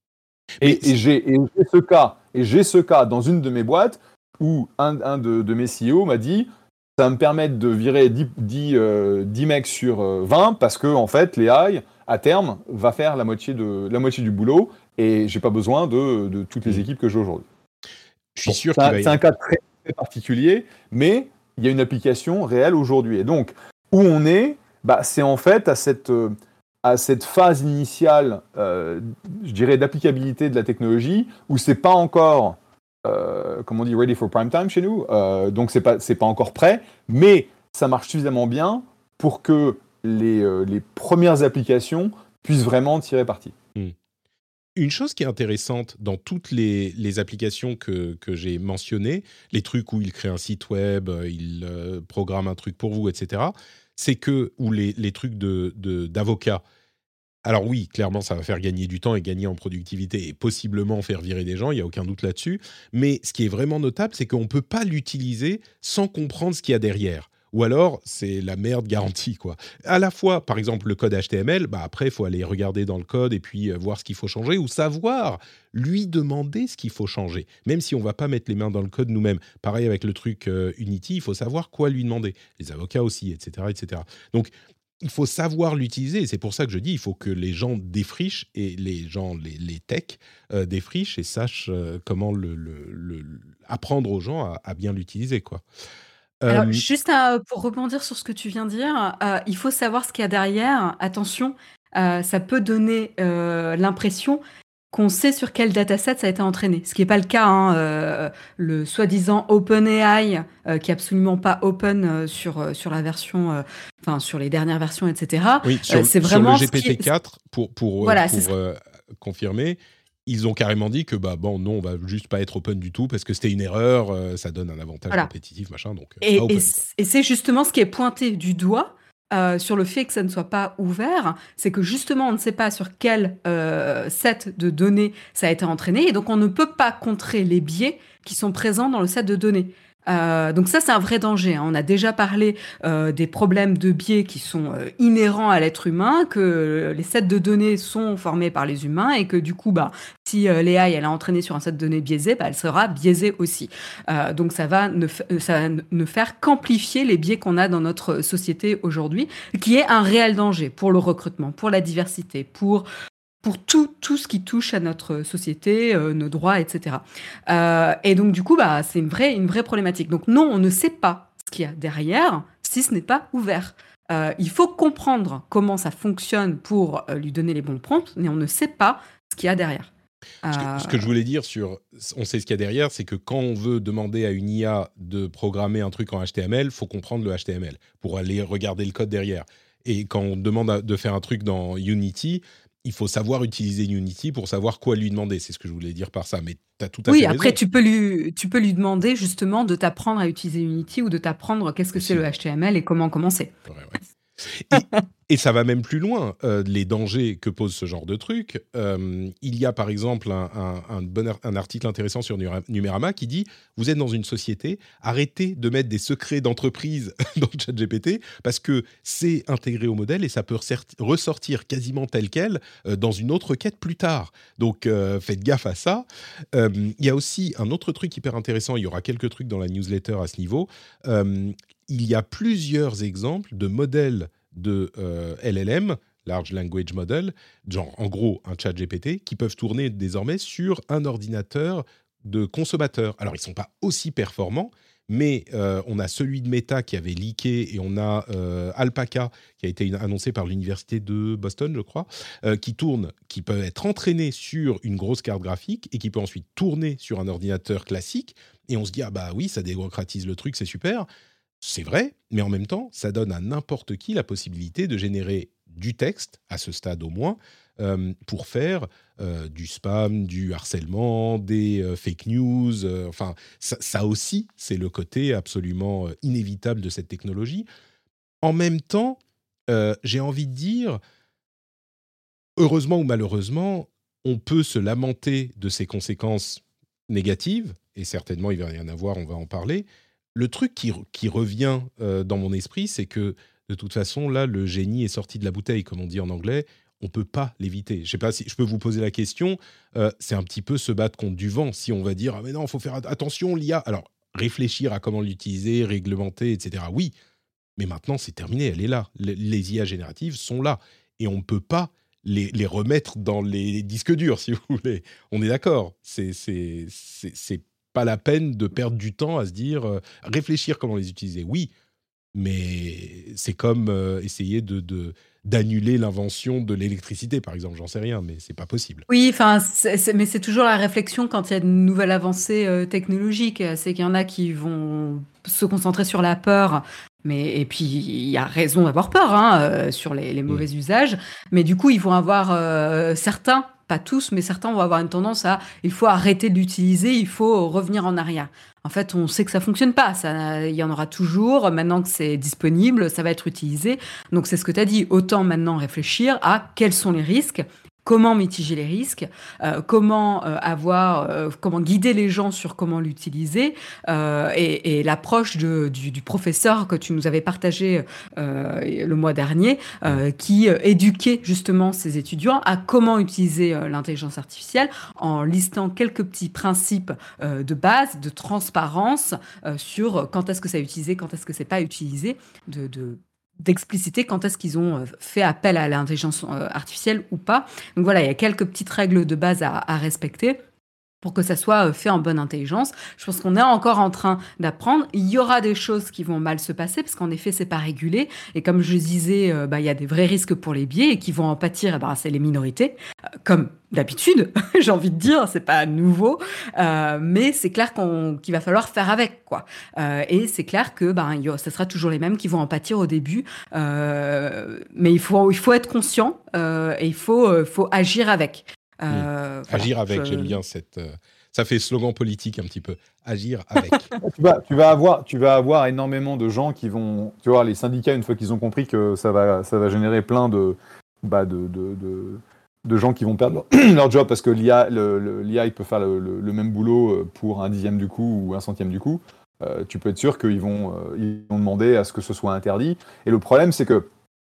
Et, et, j'ai, et, j'ai ce cas, et j'ai ce cas dans une de mes boîtes où un, un de, de mes C E O m'a dit « Ça va me permettre de virer dix, dix, euh, dix mecs sur vingt parce que, en fait, l'A I, à terme, va faire la moitié, de, la moitié du boulot. Et je n'ai pas besoin de, de toutes les équipes que j'ai aujourd'hui. » Je suis bon, sûr c'est qu'il un, va y... c'est un cas très, très particulier, mais il y a une application réelle aujourd'hui. Et donc, où on est, bah, c'est en fait à cette, à cette phase initiale, euh, je dirais, d'applicabilité de la technologie, où ce n'est pas encore, euh, comme on dit, ready for prime time chez nous, euh, donc ce n'est pas, c'est pas encore prêt, mais ça marche suffisamment bien pour que les, euh, les premières applications puissent vraiment tirer parti. Mm. Une chose qui est intéressante dans toutes les, les applications que, que j'ai mentionnées, les trucs où il crée un site web, il euh, programme un truc pour vous, et cetera, c'est que, ou les, les trucs de, de, d'avocats, alors oui, clairement, ça va faire gagner du temps et gagner en productivité et possiblement faire virer des gens, il n'y a aucun doute là-dessus, mais ce qui est vraiment notable, c'est qu'on ne peut pas l'utiliser sans comprendre ce qu'il y a derrière. Ou alors, c'est la merde garantie, quoi. À la fois, par exemple, le code H T M L, bah après, il faut aller regarder dans le code et puis euh, voir ce qu'il faut changer ou savoir lui demander ce qu'il faut changer. Même si on ne va pas mettre les mains dans le code nous-mêmes. Pareil avec le truc euh, Unity, il faut savoir quoi lui demander. Les avocats aussi, et cetera, et cetera. Donc, il faut savoir l'utiliser. Et c'est pour ça que je dis, il faut que les gens défrichent et les gens, les, les techs, euh, défrichent et sachent euh, comment le, le, le, apprendre aux gens à, à bien l'utiliser, quoi. Alors, juste à, pour rebondir sur ce que tu viens de dire, euh, il faut savoir ce qu'il y a derrière. Attention, euh, ça peut donner euh, l'impression qu'on sait sur quel dataset ça a été entraîné. Ce qui n'est pas le cas. Hein, euh, le soi-disant OpenAI, euh, qui n'est absolument pas open euh, sur, sur la version, euh, enfin sur les dernières versions, et cetera. Oui, sur, euh, c'est sur vraiment le G P T quatre, pour, pour, voilà, pour euh, confirmer, ils ont carrément dit que bah bon non, on va juste pas être open du tout parce que c'était une erreur, euh, ça donne un avantage voilà. compétitif machin, donc et, pas open, et, et c'est justement ce qui est pointé du doigt euh, sur le fait que ça ne soit pas ouvert, c'est que justement on ne sait pas sur quel euh, set de données ça a été entraîné et donc on ne peut pas contrer les biais qui sont présents dans le set de données. Euh, donc ça, c'est un vrai danger, hein. On a déjà parlé euh, des problèmes de biais qui sont euh, inhérents à l'être humain, que les sets de données sont formés par les humains et que du coup, bah, si euh, l'A I elle est entraînée sur un set de données biaisé, bah, elle sera biaisée aussi. Euh, donc ça va, ne, f- ça va ne faire qu'amplifier les biais qu'on a dans notre société aujourd'hui, qui est un réel danger pour le recrutement, pour la diversité, pour pour tout, tout ce qui touche à notre société, euh, nos droits, et cetera. Euh, et donc, du coup, bah, c'est une vraie, une vraie problématique. Donc, non, on ne sait pas ce qu'il y a derrière si ce n'est pas ouvert. Euh, il faut comprendre comment ça fonctionne pour euh, lui donner les bons prompts, mais on ne sait pas ce qu'il y a derrière. Ce que, Euh, ce que je voulais dire sur on sait ce qu'il y a derrière, c'est que quand on veut demander à une I A de programmer un truc en H T M L, il faut comprendre le H T M L pour aller regarder le code derrière. Et quand on demande à- de faire un truc dans Unity, il faut savoir utiliser Unity pour savoir quoi lui demander. C'est ce que je voulais dire par ça. Mais tu as tout à Oui, fait après, raison tu peux, lui, tu peux lui demander justement de t'apprendre à utiliser Unity ou de t'apprendre qu'est-ce que c'est aussi. le H T M L et comment commencer. Ouais, ouais. Et, et ça va même plus loin, euh, les dangers que pose ce genre de truc. Euh, il y a par exemple un, un, un, bon ar- un article intéressant sur Nura- Numérama qui dit « Vous êtes dans une société, arrêtez de mettre des secrets d'entreprise dans ChatGPT parce que c'est intégré au modèle et ça peut resserti- ressortir quasiment tel quel euh, dans une autre requête plus tard. Donc euh, faites gaffe à ça. Euh, Il y a aussi un autre truc hyper intéressant, il y aura quelques trucs dans la newsletter à ce niveau. Euh, il y a plusieurs exemples de modèles de euh, L L M, Large Language Model, genre en gros un chat G P T, qui peuvent tourner désormais sur un ordinateur de consommateur. Alors ils ne sont pas aussi performants, mais euh, on a celui de Meta qui avait leaké et on a euh, Alpaca qui a été une- annoncé par l'université de Boston, je crois, euh, qui tourne, qui peut être entraîné sur une grosse carte graphique et qui peut ensuite tourner sur un ordinateur classique. Et on se dit, ah bah oui, ça démocratise le truc, c'est super. C'est vrai, mais en même temps, ça donne à n'importe qui la possibilité de générer du texte, à ce stade au moins, euh, pour faire euh, du spam, du harcèlement, des euh, fake news. euh, enfin, ça, ça aussi, c'est le côté absolument euh, inévitable de cette technologie. En même temps, euh, j'ai envie de dire, heureusement ou malheureusement, on peut se lamenter de ses conséquences négatives, et certainement il va y en avoir, on va en parler. Le truc qui, qui revient euh, dans mon esprit, c'est que de toute façon, là, le génie est sorti de la bouteille, comme on dit en anglais. On ne peut pas l'éviter. Je ne sais pas si je peux vous poser la question. Euh, c'est un petit peu se battre contre du vent. Si on va dire, ah mais non, il faut faire attention, l'I A. Alors, réfléchir à comment l'utiliser, réglementer, et cetera. Oui, mais maintenant, c'est terminé. Elle est là. Les, les I A génératives sont là. Et on ne peut pas les, les remettre dans les disques durs, si vous voulez. On est d'accord. C'est, c'est, c'est, c'est pas la peine de perdre du temps à se dire, euh, réfléchir comment les utiliser. Oui, mais c'est comme euh, essayer de, de, d'annuler l'invention de l'électricité, par exemple. J'en sais rien, mais c'est pas possible. Oui, enfin, c'est- c'est- mais c'est toujours la réflexion quand il y a de nouvelles avancées euh, technologiques. euh, C'est qu'il y en a qui vont se concentrer sur la peur, mais et puis il y a raison d'avoir peur hein, euh, sur les, les Mm. mauvais usages. Mais du coup, ils vont avoir euh, certains, pas tous, mais certains vont avoir une tendance à il faut arrêter de l'utiliser, il faut revenir en arrière. En fait, on sait que ça fonctionne pas. Ça, il y en aura toujours. Maintenant que c'est disponible, ça va être utilisé. Donc c'est ce que tu as dit. Autant maintenant réfléchir à quels sont les risques. Comment mitiger les risques, euh, comment euh, avoir, euh, comment guider les gens sur comment l'utiliser, euh, et, et l'approche de, du, du professeur que tu nous avais partagé euh, le mois dernier, euh, qui euh, éduquait justement ses étudiants à comment utiliser euh, l'intelligence artificielle en listant quelques petits principes euh, de base, de transparence euh, sur quand est-ce que ça est utilisé, quand est-ce que c'est pas utilisé, de, de d'expliciter quand est-ce qu'ils ont euh, fait appel à l'intelligence euh, artificielle ou pas. Donc voilà, il y a quelques petites règles de base à, à respecter pour que ça soit euh, fait en bonne intelligence. Je pense qu'on est encore en train d'apprendre. Il y aura des choses qui vont mal se passer parce qu'en effet, c'est pas régulé. Et comme je disais, euh, bah, il y a des vrais risques pour les biais et qui vont en pâtir, eh ben, c'est les minorités, euh, comme d'habitude, j'ai envie de dire, c'est pas nouveau, euh, mais c'est clair qu'on, qu'il va falloir faire avec, quoi. Euh, et c'est clair que ben, y a, ça sera toujours les mêmes qui vont en pâtir au début, euh, mais il faut, il faut être conscient euh, et il faut, euh, faut agir avec. Euh, Mmh. voilà, Agir avec, je... j'aime bien cette. Euh, ça fait slogan politique un petit peu. Agir avec. tu, vas, tu, vas avoir, tu vas avoir énormément de gens qui vont. Tu vois, les syndicats, une fois qu'ils ont compris que ça va, ça va générer plein de, bah de, de, de, de gens qui vont perdre leur, leur job parce que l'I A, le, le, l'I A il peut faire le, le, le même boulot pour un dixième du coût ou un centième du coût. euh, tu peux être sûr qu'ils vont, euh, ils vont demander à ce que ce soit interdit. Et le problème, c'est que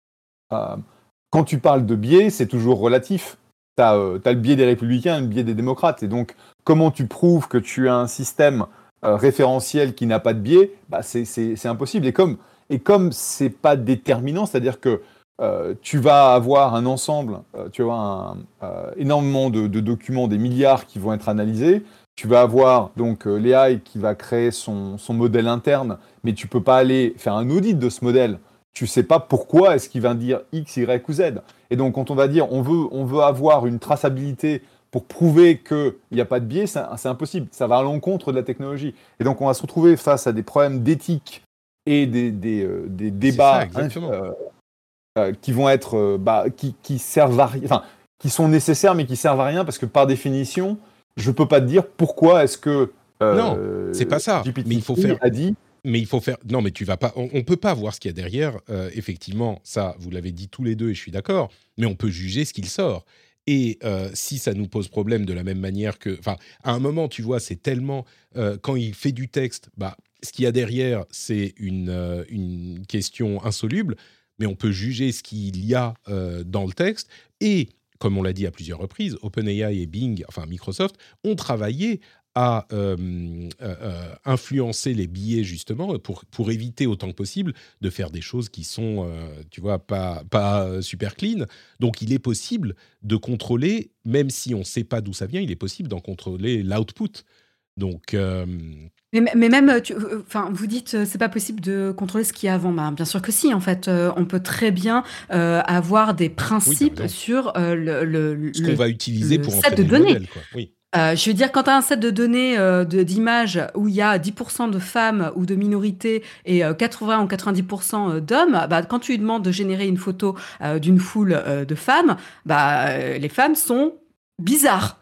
euh, quand tu parles de biais, c'est toujours relatif. Tu as euh, le biais des républicains et le biais des démocrates. Et donc, comment tu prouves que tu as un système euh, référentiel qui n'a pas de biais, bah, c'est, c'est, c'est impossible. Et comme, et comme c'est pas déterminant, c'est-à-dire que euh, tu vas avoir un ensemble, euh, tu vas avoir un, euh, énormément de, de documents, des milliards qui vont être analysés. Tu vas avoir donc euh, l'A I qui va créer son, son modèle interne, mais tu peux pas aller faire un audit de ce modèle. Tu sais pas pourquoi est-ce qu'il va dire X, Y ou Z. Et donc, quand on va dire on veut, on veut avoir une traçabilité pour prouver qu'il n'y a pas de biais, c'est, c'est impossible. Ça va à l'encontre de la technologie. Et donc, on va se retrouver face à des problèmes d'éthique et des, des, euh, des débats ça, euh, euh, qui vont être, euh, bah, qui, qui servent à rien, enfin, qui sont nécessaires mais qui servent à rien parce que par définition, je peux pas te dire pourquoi est-ce que euh, non, c'est pas ça. G P T mais il faut faire. A dit. Mais il faut faire. Non, mais tu vas pas. On, on peut pas voir ce qu'il y a derrière. Euh, effectivement, ça, vous l'avez dit tous les deux, et je suis d'accord. Mais on peut juger ce qu'il sort. Et euh, si ça nous pose problème de la même manière que, enfin, à un moment, tu vois, c'est tellement euh, quand il fait du texte, bah, ce qu'il y a derrière, c'est une euh, une question insoluble. Mais on peut juger ce qu'il y a euh, dans le texte. Et comme on l'a dit à plusieurs reprises, OpenAI et Bing, enfin Microsoft, ont travaillé à euh, euh, euh, influencer les billets justement pour, pour éviter autant que possible de faire des choses qui sont, euh, tu vois, pas, pas super clean. Donc, il est possible de contrôler, même si on ne sait pas d'où ça vient, il est possible d'en contrôler l'output. Donc... Euh, Mais, mais même, tu, enfin, vous dites, euh, c'est pas possible de contrôler ce qu'il y a avant. Bah, bien sûr que si, en fait, euh, on peut très bien euh, avoir des principes oui, sur euh, le, le, ce qu'on le, va utiliser le pour set entraîner de le données. modèle, quoi. Oui. Euh, je veux dire, quand tu as un set de données euh, de, d'images où il y a dix pour cent de femmes ou de minorités et euh, quatre-vingts ou quatre-vingt-dix pour cent d'hommes, bah, quand tu lui demandes de générer une photo euh, d'une foule euh, de femmes, bah, euh, les femmes sont bizarres.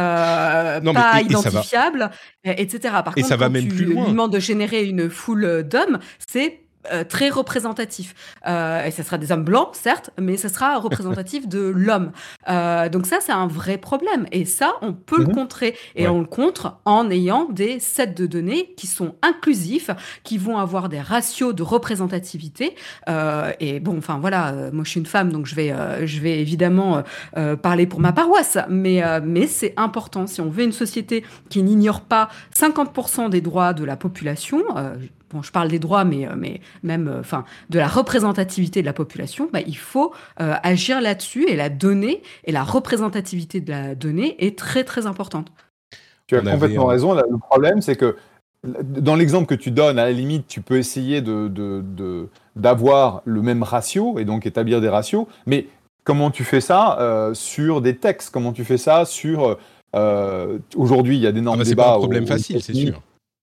Euh, non, pas mais, et, identifiables, et cetera. Par et contre, ça va quand même tu plus lui loin. demandes de générer une foule d'hommes, c'est Euh, très représentatif. Euh, et ce sera des hommes blancs, certes, mais ce sera représentatif de l'homme. Euh, donc ça, c'est un vrai problème. Et ça, on peut mm-hmm. le contrer. Et ouais. on le contre en ayant des sets de données qui sont inclusifs, qui vont avoir des ratios de représentativité. Euh, et bon, enfin voilà, euh, moi je suis une femme, donc je vais, euh, je vais évidemment euh, parler pour ma paroisse. Mais, euh, mais c'est important. Si on veut une société qui n'ignore pas cinquante pour cent des droits de la population, euh, bon, je parle des droits, mais, mais même enfin, euh, de la représentativité de la population, bah, il faut euh, agir là-dessus et la donnée et la représentativité de la donnée est très, très importante. Tu as On complètement avait... raison. Le problème, c'est que dans l'exemple que tu donnes, à la limite, tu peux essayer de, de, de, d'avoir le même ratio et donc établir des ratios, mais comment tu fais ça euh, sur des textes? Comment tu fais ça sur... Euh, aujourd'hui, il y a d'énormes ah bah, débats. C'est pas un problème au, facile, au c'est sûr.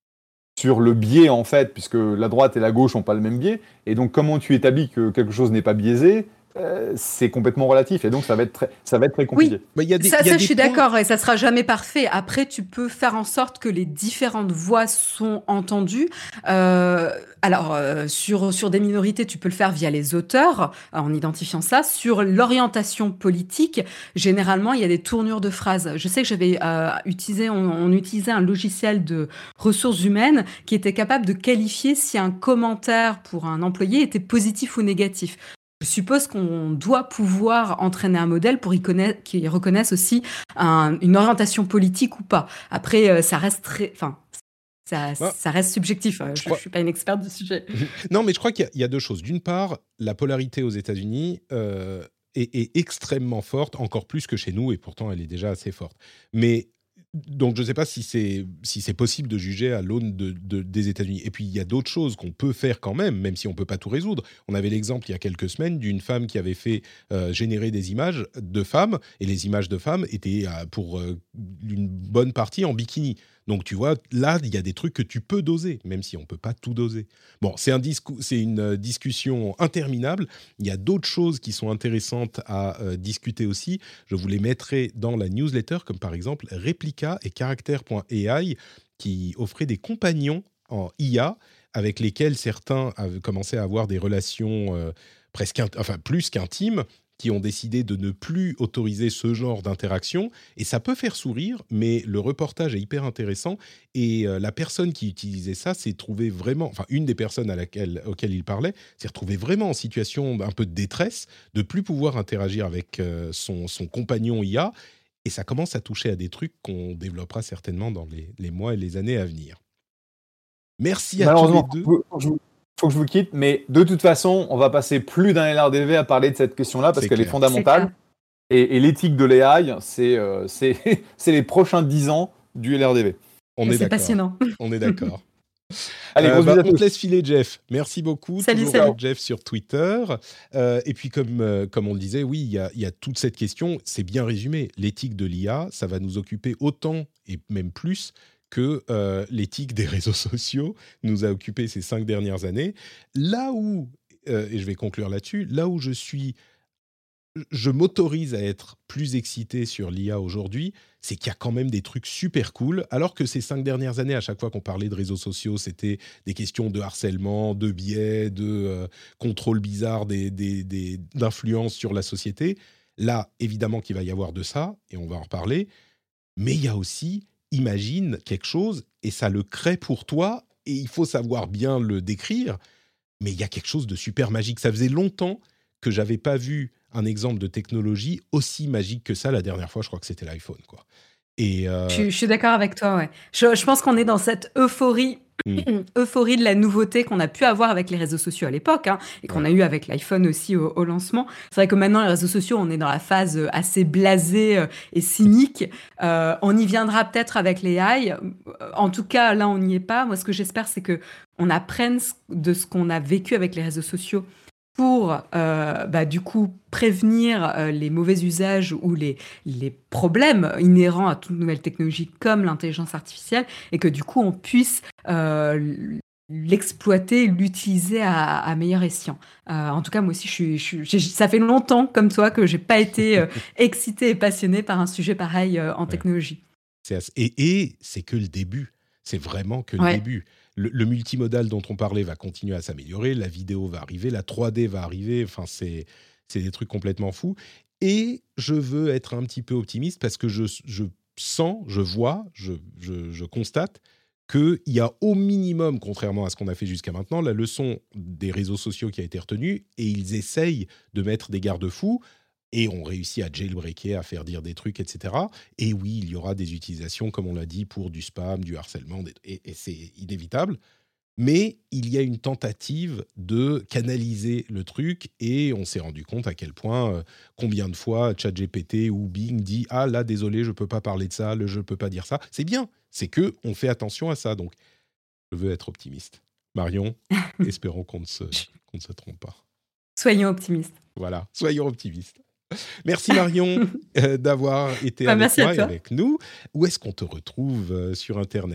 Sur le biais, en fait, puisque la droite et la gauche n'ont pas le même biais. Et donc, comment tu établis que quelque chose n'est pas biaisé, euh, c'est complètement relatif. Et donc, ça va être très, ça va être très compliqué. Oui, bah, y a des, ça, y a ça des je suis points... d'accord. Et ça ne sera jamais parfait. Après, tu peux faire en sorte que les différentes voix sont entendues. Euh, alors, euh, sur, sur des minorités, tu peux le faire via les auteurs, en identifiant ça. Sur l'orientation politique, généralement, il y a des tournures de phrases. Je sais que j'avais euh, utilisé, on, on utilisait un logiciel de ressources humaines qui était capable de qualifier si un commentaire pour un employé était positif ou négatif. Je suppose qu'on doit pouvoir entraîner un modèle pour qu'il reconnaisse aussi un, une orientation politique ou pas. Après, ça reste très... Enfin, ça, bah, ça reste subjectif. Je ne crois... suis pas une experte du sujet. Non, mais je crois qu'il y a, il y a deux choses. D'une part, la polarité aux États-Unis euh, est, est extrêmement forte, encore plus que chez nous, et pourtant elle est déjà assez forte. Mais... Donc, je ne sais pas si c'est, si c'est possible de juger à l'aune de, de, des États-Unis. Et puis, il y a d'autres choses qu'on peut faire quand même, même si on ne peut pas tout résoudre. On avait l'exemple, il y a quelques semaines, d'une femme qui avait fait euh, générer des images de femmes, et les images de femmes étaient, euh, pour euh, une bonne partie, en bikini. Donc, tu vois, là, il y a des trucs que tu peux doser, même si on ne peut pas tout doser. Bon, c'est, un discou- c'est une discussion interminable. Il y a d'autres choses qui sont intéressantes à euh, discuter aussi. Je vous les mettrai dans la newsletter, comme par exemple Replica et Character point A I, qui offraient des compagnons en I A avec lesquels certains avaient commencé à avoir des relations euh, presque, int- enfin, plus qu'intimes, qui ont décidé de ne plus autoriser ce genre d'interaction. Et ça peut faire sourire, mais le reportage est hyper intéressant. Et euh, la personne qui utilisait ça s'est trouvée vraiment... Enfin, une des personnes à laquelle, auxquelles il parlait s'est retrouvée vraiment en situation un peu de détresse, de ne plus pouvoir interagir avec euh, son, son compagnon I A. Et ça commence à toucher à des trucs qu'on développera certainement dans les, les mois et les années à venir. Merci à tous les deux. Malheureusement, il faut que je vous quitte, mais de toute façon, on va passer plus d'un L R D V à parler de cette question-là parce C'est qu'elle clair. est fondamentale. Et, et l'éthique de l'A I, c'est, euh, c'est, c'est les prochains dix ans du L R D V. On est c'est d'accord. passionnant. On est d'accord. Allez, euh, grosse bah, bisous à on tous. te laisse filer, Jeff. Merci beaucoup. Salut, Toujours salut. avec Jeff sur Twitter. Euh, et puis, comme, euh, comme on le disait, oui, il y a, y a toute cette question. C'est bien résumé. L'éthique de l'I A, ça va nous occuper autant et même plus que euh, l'éthique des réseaux sociaux nous a occupé ces cinq dernières années. Là où, euh, et je vais conclure là-dessus, là où je suis, je m'autorise à être plus excité sur l'I A aujourd'hui, c'est qu'il y a quand même des trucs super cool, alors que ces cinq dernières années, à chaque fois qu'on parlait de réseaux sociaux, c'était des questions de harcèlement, de biais, de euh, contrôle bizarre des, des, des, d'influence sur la société. Là, évidemment qu'il va y avoir de ça, et on va en reparler, mais il y a aussi... Imagine quelque chose et ça le crée pour toi et il faut savoir bien le décrire, mais il y a quelque chose de super magique. Ça faisait longtemps que j'avais pas vu un exemple de technologie aussi magique que ça. La dernière fois, je crois que c'était l'iPhone, quoi. Et euh... je, je suis d'accord avec toi, ouais. Je, je pense qu'on est dans cette euphorie Mmh. euphorie de la nouveauté qu'on a pu avoir avec les réseaux sociaux à l'époque, hein, et qu'on ouais. a eu avec l'iPhone aussi au, au lancement. C'est vrai que maintenant, les réseaux sociaux, on est dans la phase assez blasée euh, et cynique. Euh, on y viendra peut-être avec les A I. En tout cas, là, on n'y est pas. Moi, ce que j'espère, c'est qu'on apprenne de ce qu'on a vécu avec les réseaux sociaux pour, euh, bah, du coup, prévenir euh, les mauvais usages ou les, les problèmes inhérents à toute nouvelle technologie comme l'intelligence artificielle, et que, du coup, on puisse euh, l'exploiter, l'utiliser à, à meilleur escient. Euh, en tout cas, moi aussi, je suis, je suis, ça fait longtemps, comme toi, que je n'ai pas été euh, excitée et passionnée par un sujet pareil euh, en ouais. technologie. C'est assez... et, et c'est que le début. C'est vraiment que le ouais. début. Le, le multimodal dont on parlait va continuer à s'améliorer, la vidéo va arriver, la trois D va arriver, enfin c'est, c'est des trucs complètement fous. Et je veux être un petit peu optimiste parce que je, je sens, je vois, je, je, je constate qu'il y a au minimum, contrairement à ce qu'on a fait jusqu'à maintenant, la leçon des réseaux sociaux qui a été retenue, et ils essayent de mettre des garde-fous, et on réussit à jailbreaker, à faire dire des trucs, et cetera. Et oui, il y aura des utilisations, comme on l'a dit, pour du spam, du harcèlement, et, et c'est inévitable. Mais il y a une tentative de canaliser le truc, et on s'est rendu compte à quel point, euh, combien de fois ChatGPT ou Bing dit « Ah là, désolé, je ne peux pas parler de ça, je ne peux pas dire ça ». C'est bien, c'est qu'on fait attention à ça. Donc, je veux être optimiste. Marion, espérons qu'on ne se, qu'on ne se trompe pas. Soyons optimistes. Voilà, soyons optimistes. Merci Marion euh, d'avoir été bah, avec moi et toi. avec nous. Où est-ce qu'on te retrouve euh, sur Internet ?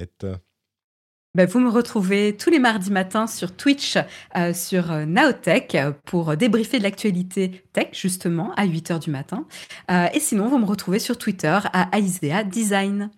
bah, Vous me retrouvez tous les mardis matins sur Twitch, euh, sur euh, Naotech, pour débriefer de l'actualité tech, justement, à huit heures du matin. Euh, et sinon, vous me retrouvez sur Twitter à Aisea Design.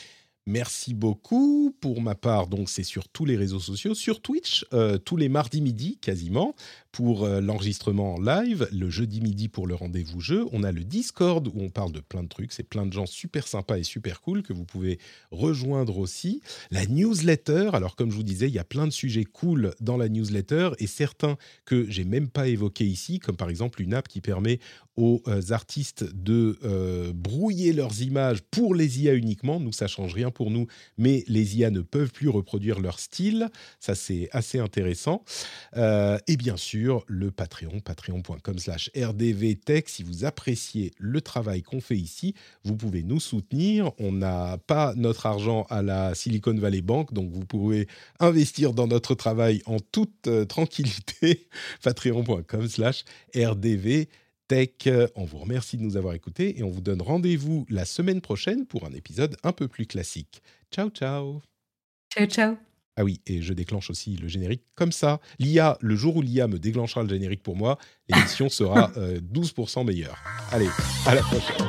Merci beaucoup. Pour ma part, donc, c'est sur tous les réseaux sociaux, sur Twitch, euh, tous les mardis midi, quasiment, pour euh, l'enregistrement en live, le jeudi midi pour le rendez-vous jeu. On a le Discord où on parle de plein de trucs. C'est plein de gens super sympas et super cool que vous pouvez rejoindre aussi. La newsletter, alors comme je vous disais, il y a plein de sujets cool dans la newsletter et certains que j'ai même pas évoqués ici, comme par exemple une app qui permet aux euh, artistes de euh, brouiller leurs images pour les I A uniquement. Nous, ça change rien pour nous, mais les I A ne peuvent plus reproduire leur style. Ça, c'est assez intéressant. Euh, et bien sûr, le Patreon, patreon.com slash rdvtech. Si vous appréciez le travail qu'on fait ici, vous pouvez nous soutenir. On n'a pas notre argent à la Silicon Valley Bank, donc vous pouvez investir dans notre travail en toute euh, tranquillité. patreon.com slash rdvtech. On vous remercie de nous avoir écoutés et on vous donne rendez-vous la semaine prochaine pour un épisode un peu plus classique. Ciao, ciao. Ciao, ciao. Ah oui, et je déclenche aussi le générique comme ça. L'I A, le jour où l'I A me déclenchera le générique pour moi, l'émission sera euh, douze pour cent meilleure. Allez, à la prochaine.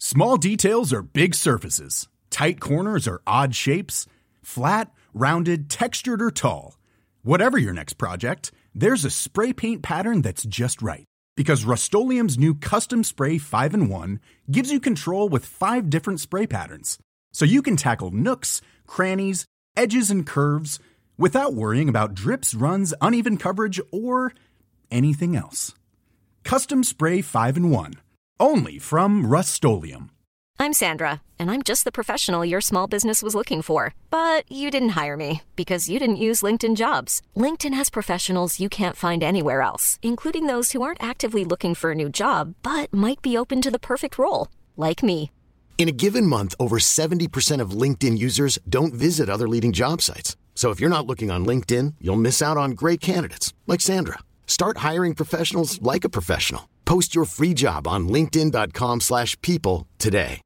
Small details are big surfaces. Tight corners are odd shapes. Flat, rounded, textured, or tall. Whatever your next project, there's a spray paint pattern that's just right. Because Rust-Oleum's new Custom Spray five in one gives you control with five different spray patterns. So you can tackle nooks, crannies, edges, and curves without worrying about drips, runs, uneven coverage, or anything else. Custom Spray five in one. Only from Rust-Oleum. I'm Sandra, and I'm just the professional your small business was looking for. But you didn't hire me because you didn't use LinkedIn Jobs. LinkedIn has professionals you can't find anywhere else, including those who aren't actively looking for a new job, but might be open to the perfect role, like me. In a given month, over seventy percent of LinkedIn users don't visit other leading job sites. So if you're not looking on LinkedIn, you'll miss out on great candidates like Sandra. Start hiring professionals like a professional. Post your free job on linkedin dot com slash people today.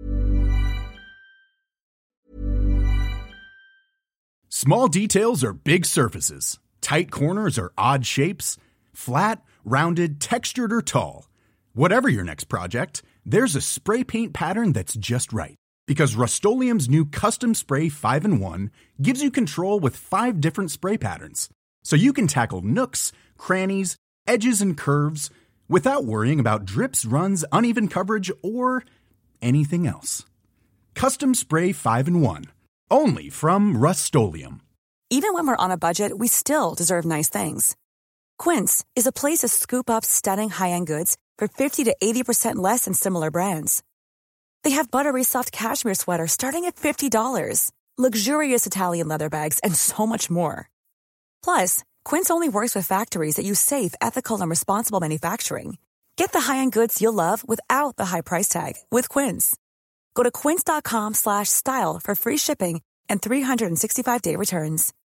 Small details are big surfaces. Tight corners are odd shapes. Flat, rounded, textured, or tall. Whatever your next project, there's a spray paint pattern that's just right. Because Rust-Oleum's new Custom Spray five in one gives you control with five different spray patterns. So you can tackle nooks, crannies, edges, and curves without worrying about drips, runs, uneven coverage, or anything else. Custom Spray five in one. Only from Rust-Oleum. Even when we're on a budget, we still deserve nice things. Quince is a place to scoop up stunning high-end goods for fifty to eighty percent less than similar brands. They have buttery soft cashmere sweaters starting at fifty dollars, luxurious Italian leather bags, and so much more. Plus, Quince only works with factories that use safe, ethical, and responsible manufacturing. Get the high-end goods you'll love without the high price tag with Quince. Go to quince dot com slash style for free shipping and three sixty-five day returns.